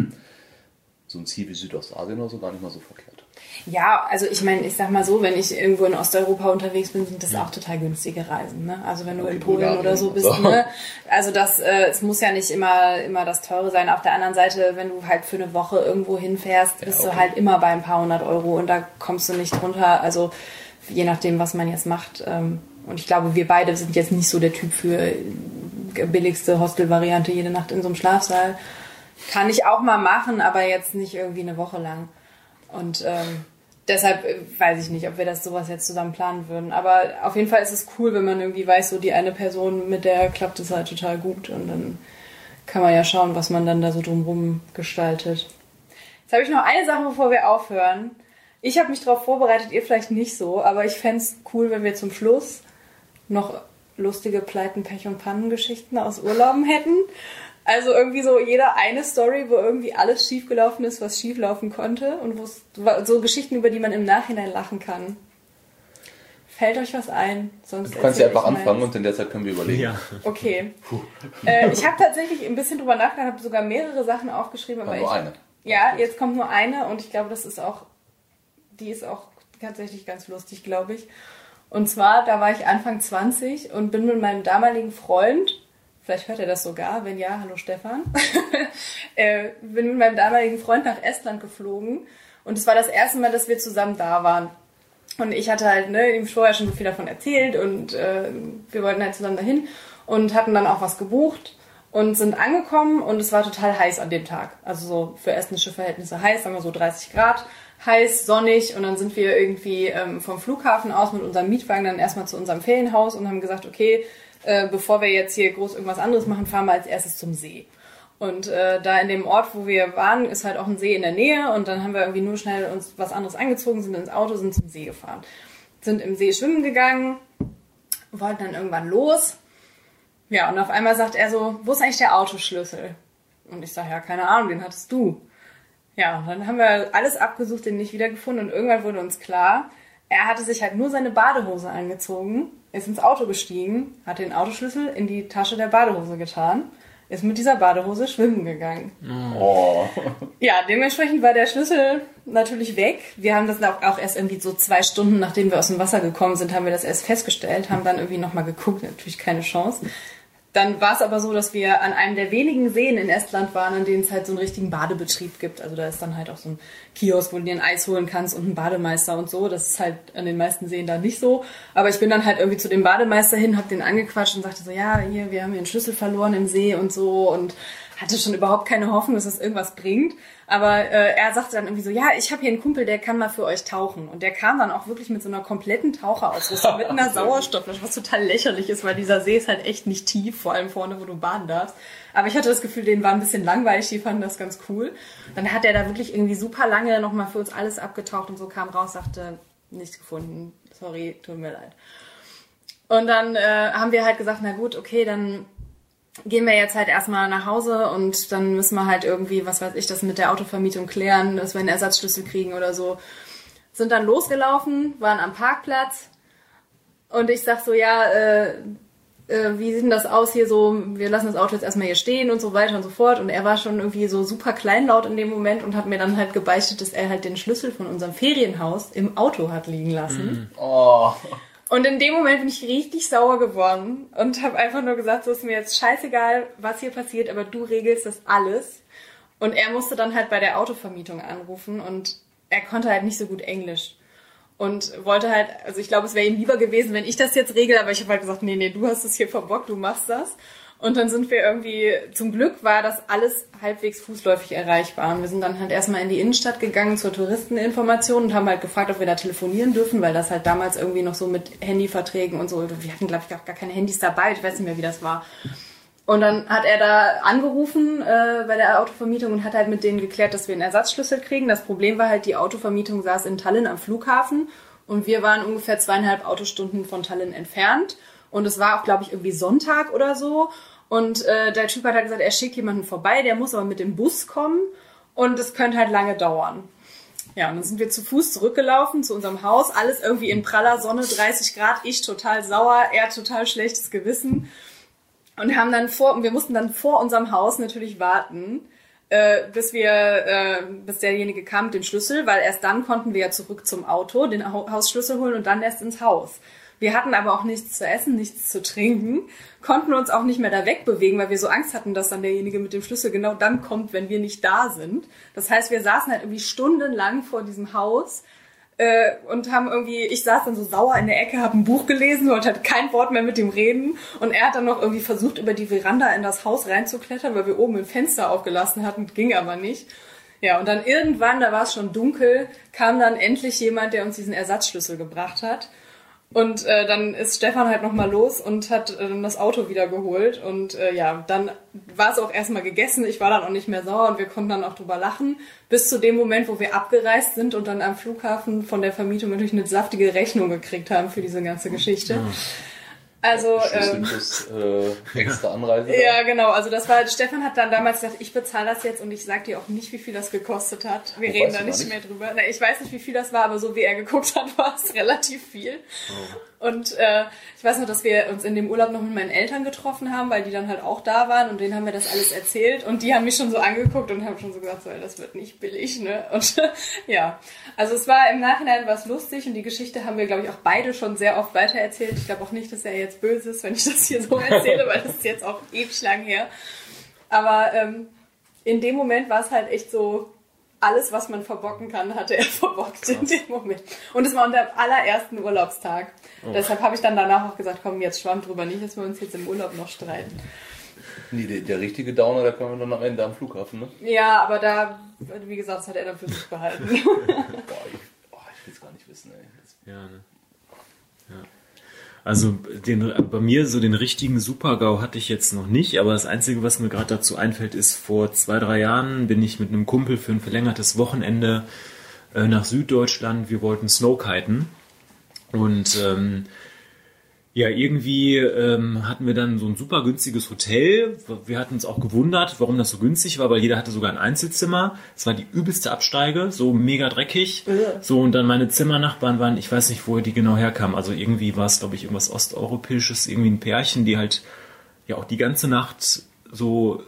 so ein Ziel wie Südostasien oder so gar nicht mal so verkehrt. Ja, also ich meine, ich sag mal so, wenn ich irgendwo in Osteuropa unterwegs bin, sind das auch total günstige Reisen. Ne? Also wenn du in Polen oder so bist, ne? Also das, es muss ja nicht immer das Teure sein. Auf der anderen Seite, wenn du halt für eine Woche irgendwo hinfährst, bist du halt immer bei ein paar 100 Euro und da kommst du nicht runter. Also je nachdem, was man jetzt macht. Und ich glaube, wir beide sind jetzt nicht so der Typ für billigste Hostel-Variante, jede Nacht in so einem Schlafsaal. Kann ich auch mal machen, aber jetzt nicht irgendwie eine Woche lang. Und deshalb weiß ich nicht, ob wir das sowas jetzt zusammen planen würden. Aber auf jeden Fall ist es cool, wenn man irgendwie weiß, so die eine Person, mit der klappt es halt total gut. Und dann kann man ja schauen, was man dann da so drumherum gestaltet. Jetzt habe ich noch eine Sache, bevor wir aufhören. Ich habe mich darauf vorbereitet, ihr vielleicht nicht so. Aber ich fände es cool, wenn wir zum Schluss noch lustige Pleiten, Pech- und Pannengeschichten aus Urlauben hätten. Also irgendwie so jeder eine Story, wo irgendwie alles schiefgelaufen ist, was schieflaufen konnte. Und so Geschichten, über die man im Nachhinein lachen kann. Fällt euch was ein? Sonst Du kannst ja einfach anfangen und in der Zeit können wir überlegen. Ja. Okay. Ich habe tatsächlich ein bisschen drüber nachgedacht, habe sogar mehrere Sachen aufgeschrieben. Aber nur eine. Ja, jetzt kommt nur eine und ich glaube, die ist auch tatsächlich ganz lustig, glaube ich. Und zwar, da war ich Anfang 20 und bin mit meinem damaligen Freund, vielleicht hört er das sogar, wenn ja, hallo Stefan, bin mit meinem damaligen Freund nach Estland geflogen und es war das erste Mal, dass wir zusammen da waren. Und ich hatte halt ihm vorher schon so viel davon erzählt und wir wollten halt zusammen dahin und hatten dann auch was gebucht und sind angekommen und es war total heiß an dem Tag. Also so für estnische Verhältnisse heiß, sagen wir so 30 Grad. heiß, sonnig und dann sind wir irgendwie vom Flughafen aus mit unserem Mietwagen dann erstmal zu unserem Ferienhaus und haben gesagt, okay, bevor wir jetzt hier groß irgendwas anderes machen, fahren wir als erstes zum See. Und da in dem Ort, wo wir waren, ist halt auch ein See in der Nähe und dann haben wir irgendwie nur schnell uns was anderes angezogen, sind ins Auto, sind zum See gefahren. Sind im See schwimmen gegangen, wollten dann irgendwann los. Ja, und auf einmal sagt er so, wo ist eigentlich der Autoschlüssel? Und ich sage, ja, keine Ahnung, den hattest du. Ja, und dann haben wir alles abgesucht, den nicht wiedergefunden und irgendwann wurde uns klar, er hatte sich halt nur seine Badehose angezogen, ist ins Auto gestiegen, hat den Autoschlüssel in die Tasche der Badehose getan, ist mit dieser Badehose schwimmen gegangen. Oh. Ja, dementsprechend war der Schlüssel natürlich weg. Wir haben das auch erst irgendwie so 2 Stunden, nachdem wir aus dem Wasser gekommen sind, haben wir das erst festgestellt, haben dann irgendwie nochmal geguckt, natürlich keine Chance. Dann war es aber so, dass wir an einem der wenigen Seen in Estland waren, an denen es halt so einen richtigen Badebetrieb gibt. Also da ist dann halt auch so ein Kiosk, wo du dir ein Eis holen kannst und einen Bademeister und so. Das ist halt an den meisten Seen da nicht so. Aber ich bin dann halt irgendwie zu dem Bademeister hin, hab den angequatscht und sagte so, ja, hier, wir haben hier einen Schlüssel verloren im See und so und hatte schon überhaupt keine Hoffnung, dass das irgendwas bringt. Aber er sagte dann irgendwie so, ja, ich habe hier einen Kumpel, der kann mal für euch tauchen. Und der kam dann auch wirklich mit so einer kompletten Taucherausrüstung, mit einer Sauerstoffflasche, was total lächerlich ist, weil dieser See ist halt echt nicht tief, vor allem vorne, wo du baden darfst. Aber ich hatte das Gefühl, denen war ein bisschen langweilig, die fanden das ganz cool. Dann hat er da wirklich irgendwie super lange nochmal für uns alles abgetaucht und so, kam raus, sagte, nichts gefunden, sorry, tut mir leid. Und dann haben wir halt gesagt, na gut, okay, dann gehen wir jetzt halt erstmal nach Hause und dann müssen wir halt irgendwie, was weiß ich, das mit der Autovermietung klären, dass wir einen Ersatzschlüssel kriegen oder so. Sind dann losgelaufen, waren am Parkplatz und ich sag so, ja, wie sieht denn das aus hier so, wir lassen das Auto jetzt erstmal hier stehen und so weiter und so fort. Und er war schon irgendwie so super kleinlaut in dem Moment und hat mir dann halt gebeichtet, dass er halt den Schlüssel von unserem Ferienhaus im Auto hat liegen lassen. Oh. Und in dem Moment bin ich richtig sauer geworden und habe einfach nur gesagt, so ist mir jetzt scheißegal, was hier passiert, aber du regelst das alles. Und er musste dann halt bei der Autovermietung anrufen und er konnte halt nicht so gut Englisch. Und wollte halt, also ich glaube, es wäre ihm lieber gewesen, wenn ich das jetzt regel, aber ich habe halt gesagt, nee, du hast es hier verbockt, du machst das. Und dann sind wir irgendwie, zum Glück war das alles halbwegs fußläufig erreichbar. Und wir sind dann halt erstmal in die Innenstadt gegangen zur Touristeninformation und haben halt gefragt, ob wir da telefonieren dürfen, weil das halt damals irgendwie noch so mit Handyverträgen und so, wir hatten, glaube ich, auch gar keine Handys dabei, ich weiß nicht mehr, wie das war. Und dann hat er da angerufen bei der Autovermietung und hat halt mit denen geklärt, dass wir einen Ersatzschlüssel kriegen. Das Problem war halt, die Autovermietung saß in Tallinn am Flughafen und wir waren ungefähr 2,5 Autostunden von Tallinn entfernt. Und es war auch, glaube ich, irgendwie Sonntag oder so. Und der Typ hat halt gesagt, er schickt jemanden vorbei, der muss aber mit dem Bus kommen und es könnte halt lange dauern. Ja, und dann sind wir zu Fuß zurückgelaufen zu unserem Haus, alles irgendwie in praller Sonne, 30 Grad, ich total sauer, er total schlechtes Gewissen. Und haben dann wir mussten dann vor unserem Haus natürlich warten, bis derjenige kam mit dem Schlüssel, weil erst dann konnten wir ja zurück zum Auto, den Hausschlüssel holen und dann erst ins Haus. Wir hatten aber auch nichts zu essen, nichts zu trinken, konnten uns auch nicht mehr da wegbewegen, weil wir so Angst hatten, dass dann derjenige mit dem Schlüssel genau dann kommt, wenn wir nicht da sind. Das heißt, wir saßen halt irgendwie stundenlang vor diesem Haus und haben irgendwie, ich saß dann so sauer in der Ecke, habe ein Buch gelesen und hatte kein Wort mehr mit ihm reden und er hat dann noch irgendwie versucht, über die Veranda in das Haus reinzuklettern, weil wir oben ein Fenster aufgelassen hatten, ging aber nicht. Ja, und dann irgendwann, da war es schon dunkel, kam dann endlich jemand, der uns diesen Ersatzschlüssel gebracht hat. Und dann ist Stefan halt nochmal los und hat das Auto wieder geholt. Und dann war es auch erstmal gegessen. Ich war dann auch nicht mehr sauer und wir konnten dann auch drüber lachen. Bis zu dem Moment, wo wir abgereist sind und dann am Flughafen von der Vermietung natürlich eine saftige Rechnung gekriegt haben für diese ganze Geschichte. Ja. Also plus extra Anreise. Ja, genau. Also das war, Stefan hat dann damals gesagt, ich bezahle das jetzt und ich sag dir auch nicht, wie viel das gekostet hat. Wir reden da nicht mehr drüber. Na, ich weiß nicht, wie viel das war, aber so wie er geguckt hat, war es relativ viel. Oh. Und ich weiß noch, dass wir uns in dem Urlaub noch mit meinen Eltern getroffen haben, weil die dann halt auch da waren und denen haben wir das alles erzählt und die haben mich schon so angeguckt und haben schon so gesagt, so, das wird nicht billig, ne? Und ja, also es war im Nachhinein was lustig und die Geschichte haben wir, glaube ich, auch beide schon sehr oft weitererzählt. Ich glaube auch nicht, dass er jetzt böse ist, wenn ich das hier so erzähle, weil das ist jetzt auch ewig lang her. Aber in dem Moment war es halt echt so, alles, was man verbocken kann, hatte er verbockt in dem Moment. Und es war unser allerersten Urlaubstag. Oh. Deshalb habe ich dann danach auch gesagt, komm, jetzt schwamm drüber nicht, dass wir uns jetzt im Urlaub noch streiten. Nee, der richtige Downer, da kann man dann am Ende am Flughafen, ne? Ja, aber da, wie gesagt, das hat er dann für sich behalten. Ich will es gar nicht wissen, ey. Ja, ne? Ja. Also bei mir so den richtigen Super-GAU hatte ich jetzt noch nicht, aber das Einzige, was mir gerade dazu einfällt, ist, vor 2-3 Jahren bin ich mit einem Kumpel für ein verlängertes Wochenende nach Süddeutschland. Wir wollten Snowkiten und ja, irgendwie hatten wir dann so ein super günstiges Hotel. Wir hatten uns auch gewundert, warum das so günstig war, weil jeder hatte sogar ein Einzelzimmer. Es war die übelste Absteige, so mega dreckig. So, und dann meine Zimmernachbarn waren, ich weiß nicht, wo die genau herkamen. Also irgendwie war es, glaube ich, irgendwas Osteuropäisches, irgendwie ein Pärchen, die halt ja auch die ganze Nacht so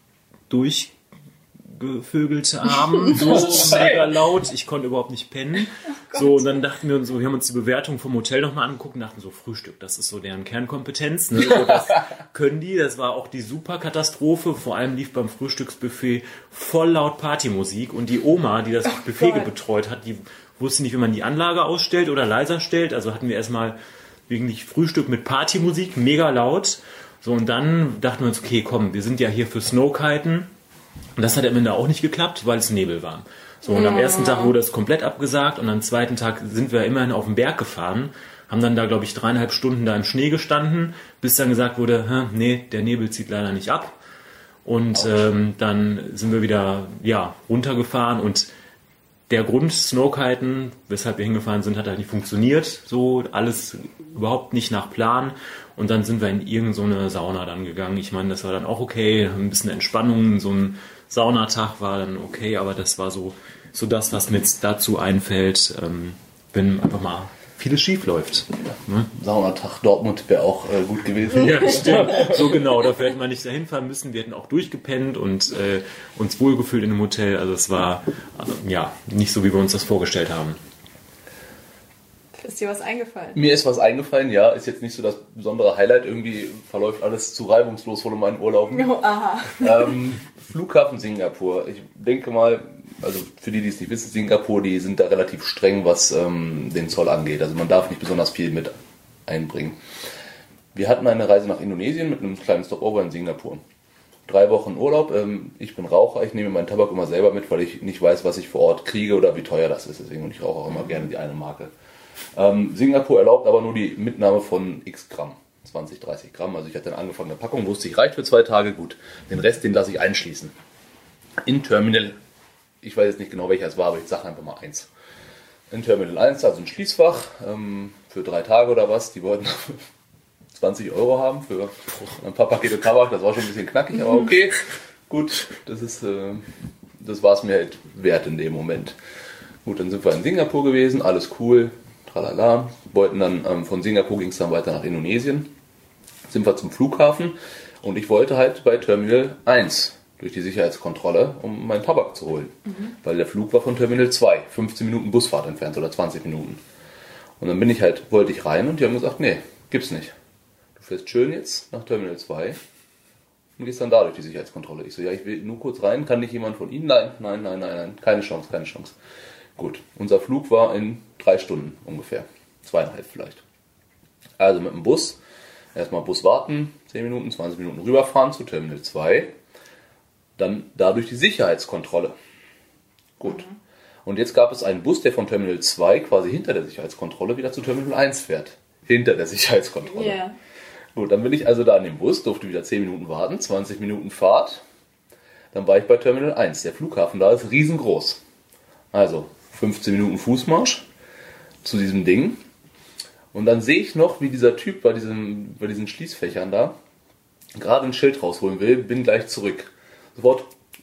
durchgevögelt haben, so mega laut. Ich konnte überhaupt nicht pennen. So, und dann dachten wir uns so, wir haben uns die Bewertung vom Hotel nochmal angeguckt und dachten so, Frühstück, das ist so deren Kernkompetenz. Ne? So, das können die, das war auch die Superkatastrophe. Vor allem lief beim Frühstücksbuffet voll laut Partymusik und die Oma, die das Buffet betreut hat, die wusste nicht, wie man die Anlage ausstellt oder leiser stellt. Also hatten wir erstmal wirklich Frühstück mit Partymusik, mega laut. So, und dann dachten wir uns, okay, komm, wir sind ja hier für Snowkiten. Und das hat am Ende auch nicht geklappt, weil es Nebel war. So, und am ersten Tag wurde es komplett abgesagt und am zweiten Tag sind wir immerhin auf den Berg gefahren, haben dann da, glaube ich, 3,5 Stunden da im Schnee gestanden, bis dann gesagt wurde, nee, der Nebel zieht leider nicht ab. Und dann sind wir wieder runtergefahren und der Grund Snowkiten, weshalb wir hingefahren sind, hat halt nicht funktioniert. So, alles überhaupt nicht nach Plan. Und dann sind wir in irgendeine Sauna dann gegangen. Ich meine, das war dann auch okay. Ein bisschen Entspannung, so ein Saunatag war dann okay, aber das war so das, was mir jetzt dazu einfällt, wenn einfach mal vieles schief läuft. Ne? Saunatag Dortmund wäre auch gut gewesen. Ja, stimmt. So genau, dafür hätten wir nicht dahin fahren müssen. Wir hätten auch durchgepennt und uns wohlgefühlt in dem Hotel. Also es war nicht so, wie wir uns das vorgestellt haben. Ist dir was eingefallen? Mir ist was eingefallen, ja. Ist jetzt nicht so das besondere Highlight. Irgendwie verläuft alles zu reibungslos von meinen Urlauben. Oh, aha. Flughafen Singapur. Ich denke mal, also für die es nicht wissen, Singapur, die sind da relativ streng, was den Zoll angeht. Also man darf nicht besonders viel mit einbringen. Wir hatten eine Reise nach Indonesien mit einem kleinen Stopover in Singapur. 3 Wochen Urlaub. Ich bin Raucher. Ich nehme meinen Tabak immer selber mit, weil ich nicht weiß, was ich vor Ort kriege oder wie teuer das ist. Deswegen, und ich rauche auch immer gerne die eine Marke. Singapur erlaubt aber nur die Mitnahme von x Gramm, 20, 30 Gramm. Also ich hatte eine angefangene Packung, wusste ich, reicht für 2 Tage, gut. Den Rest, den lasse ich einschließen. In Terminal, ich weiß jetzt nicht genau welcher es war, aber ich sage einfach mal 1. In Terminal 1, also ein Schließfach, für 3 Tage oder was, die wollten 20 € haben für ein paar Pakete Tabak, das war schon ein bisschen knackig, aber okay, gut, das war es mir halt wert in dem Moment. Gut, dann sind wir in Singapur gewesen, alles cool. Tralala. Wollten dann von Singapur ging es dann weiter nach Indonesien. Sind wir zum Flughafen und ich wollte halt bei Terminal 1 durch die Sicherheitskontrolle, um meinen Tabak zu holen. Weil der Flug war von Terminal 2, 15 Minuten Busfahrt entfernt oder 20 Minuten. Und dann wollte ich rein und die haben gesagt, nee, gibt's nicht. Du fährst schön jetzt nach Terminal 2 und gehst dann da durch die Sicherheitskontrolle. Ich so, ja, ich will nur kurz rein, kann nicht jemand von Ihnen? Nein, keine Chance. Gut, unser Flug war in 3 Stunden ungefähr. 2,5 vielleicht. Also mit dem Bus, erstmal Bus warten, 10 Minuten, 20 Minuten rüberfahren zu Terminal 2. Dann dadurch die Sicherheitskontrolle. Gut. Und jetzt gab es einen Bus, der von Terminal 2 quasi hinter der Sicherheitskontrolle wieder zu Terminal 1 fährt. Hinter der Sicherheitskontrolle. Yeah. Gut, dann bin ich also da in dem Bus, durfte wieder 10 Minuten warten, 20 Minuten Fahrt. Dann war ich bei Terminal 1. Der Flughafen da ist riesengroß. Also 15 Minuten Fußmarsch zu diesem Ding. Und dann sehe ich noch, wie dieser Typ bei diesen Schließfächern da gerade ein Schild rausholen will, bin gleich zurück. Sofort,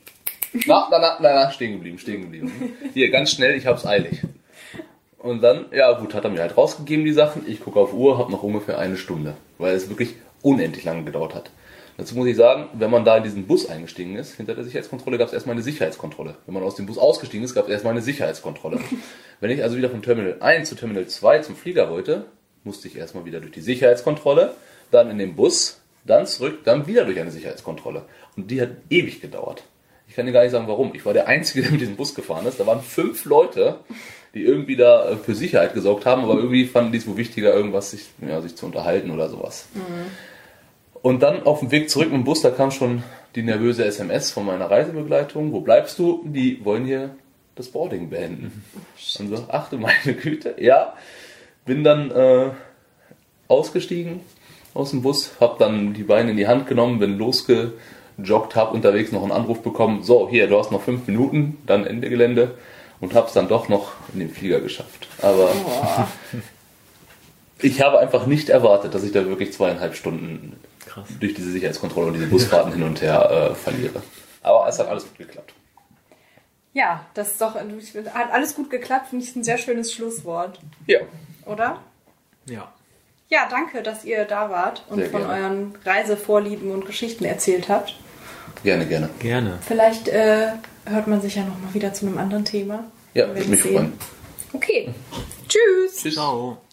stehen geblieben. Hier, ganz schnell, ich hab's eilig. Und dann, ja gut, hat er mir halt rausgegeben die Sachen. Ich gucke auf Uhr, habe noch ungefähr 1 Stunde, weil es wirklich unendlich lange gedauert hat. Dazu muss ich sagen, wenn man da in diesen Bus eingestiegen ist, hinter der Sicherheitskontrolle gab es erstmal eine Sicherheitskontrolle. Wenn man aus dem Bus ausgestiegen ist, gab es erstmal eine Sicherheitskontrolle. Wenn ich also wieder von Terminal 1 zu Terminal 2 zum Flieger wollte, musste ich erstmal wieder durch die Sicherheitskontrolle, dann in den Bus, dann zurück, dann wieder durch eine Sicherheitskontrolle. Und die hat ewig gedauert. Ich kann dir gar nicht sagen, warum. Ich war der Einzige, der mit diesem Bus gefahren ist. Da waren 5 Leute, die irgendwie da für Sicherheit gesorgt haben, aber irgendwie fanden die es wohl wichtiger, sich zu unterhalten oder sowas. und dann auf dem Weg zurück mit dem Bus, da kam schon die nervöse SMS von meiner Reisebegleitung. Wo bleibst du? Die wollen hier das Boarding beenden. Und so, ach du meine Güte. Ja, bin dann ausgestiegen aus dem Bus, hab dann die Beine in die Hand genommen, bin losgejoggt, hab unterwegs noch einen Anruf bekommen. So, hier, du hast noch 5 Minuten, dann Ende Gelände. Und hab's dann doch noch in den Flieger geschafft. Aber ich habe einfach nicht erwartet, dass ich da wirklich 2,5 Stunden durch diese Sicherheitskontrolle und diese Busfahrten hin und her verliere. Aber es hat alles gut geklappt. Ja, das ist doch, hat alles gut geklappt, finde ich ein sehr schönes Schlusswort. Ja. Oder? Ja. Ja, danke, dass ihr da wart und von euren Reisevorlieben und Geschichten erzählt habt. Gerne, gerne. Gerne. Vielleicht hört man sich ja noch mal wieder zu einem anderen Thema. Ja, würde mich freuen. Okay. Tschüss. Tschüss. Ciao.